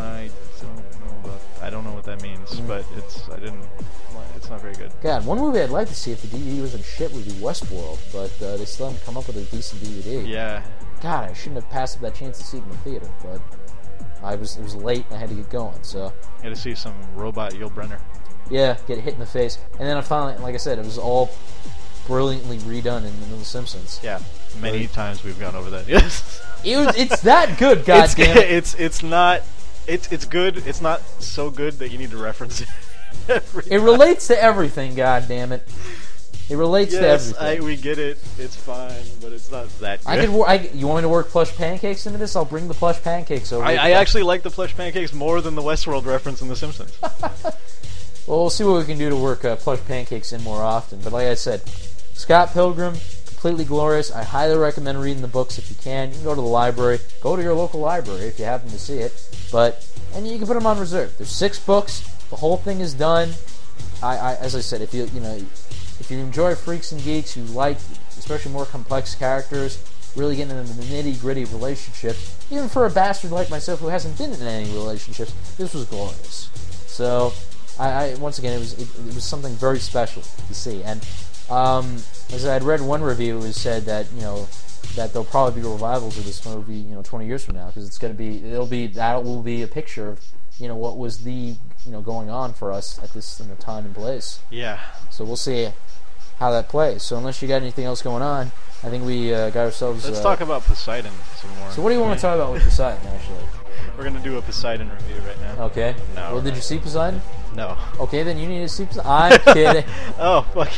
I don't know what that means, but it's not very good. God, one movie I'd like to see if the DVD wasn't shit would be Westworld, but they still haven't come up with a decent DVD. Yeah. God, I shouldn't have passed up that chance to see it in the theater, but it was late and I had to get going, so You had to see some robot Yul Brynner. yeah, get hit in the face. And then I finally, like I said, it was all brilliantly redone in The Simpsons. Yeah. Many times we've gone over that. Yes. It's that good, goddamn it. It's not. It's good. It's not so good that you need to reference it. It relates to everything, goddammit. It relates to Yes, everything. we get it. It's fine, but it's not that good. You want me to work plush pancakes into this? I'll bring the plush pancakes over. I actually like the plush pancakes more than the Westworld reference in The Simpsons. Well, we'll see what we can do to work plush pancakes in more often. But like I said, Scott Pilgrim, completely glorious. I highly recommend reading the books if you can. You can go to the library. Go to your local library if you happen to see it. And you can put them on reserve. There's 6 books. The whole thing is done. As I said, if you enjoy freaks and geeks who like especially more complex characters, really getting into the nitty-gritty of relationships, even for a bastard like myself who hasn't been in any relationships, this was glorious. So, once again, it was something very special to see. And as I'd read one review, it said that that there'll probably be revivals of this movie 20 years from now, because that will be a picture of what was going on for us at this time and place. Yeah. So we'll see how that plays. So unless you got anything else going on, I think we got ourselves. Let's talk about Poseidon some more. So what do you want to talk about with Poseidon, actually? We're gonna do a Poseidon review right now. Okay. No. Well, did you see Poseidon? No. Okay, then you need to see Poseidon. I'm kidding. Oh fuck.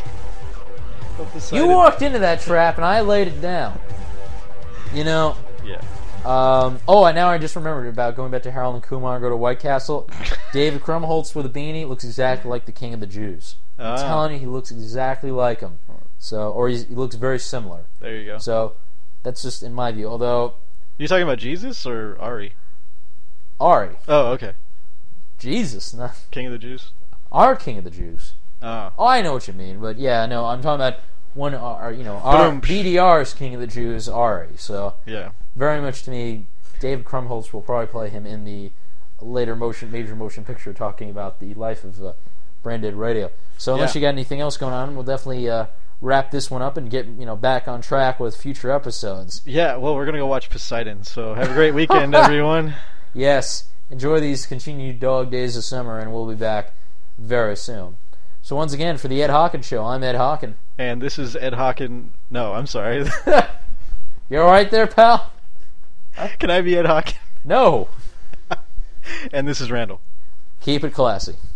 You walked into that trap and I laid it down. Yeah. Now I just remembered about going back to Harold and Kumar and go to White Castle. David Krumholtz with a beanie looks exactly like the King of the Jews. I'm telling you, he looks exactly like him. So, he looks very similar. There you go. So, that's just in my view. Although, you talking about Jesus or Ari? Ari. Oh, okay. Jesus, no. King of the Jews. Our King of the Jews. Oh, I know what you mean, but yeah, no, I'm talking about our BDR's King of the Jews, Ari. So, yeah. Very much to me, David Krumholtz will probably play him in the later major motion picture talking about the life of Branded Radio. So unless you got anything else going on, we'll definitely wrap this one up and get back on track with future episodes. Yeah, well, we're gonna go watch Poseidon. So have a great weekend, everyone. Yes, enjoy these continued dog days of summer, and we'll be back very soon. So once again, for the Ed Hawkins Show, I'm Ed Hawkins. And this is Ed Hawkins. No, I'm sorry. You all right there, pal? Can I be Ed Hawkins? No. And this is Randall. Keep it classy.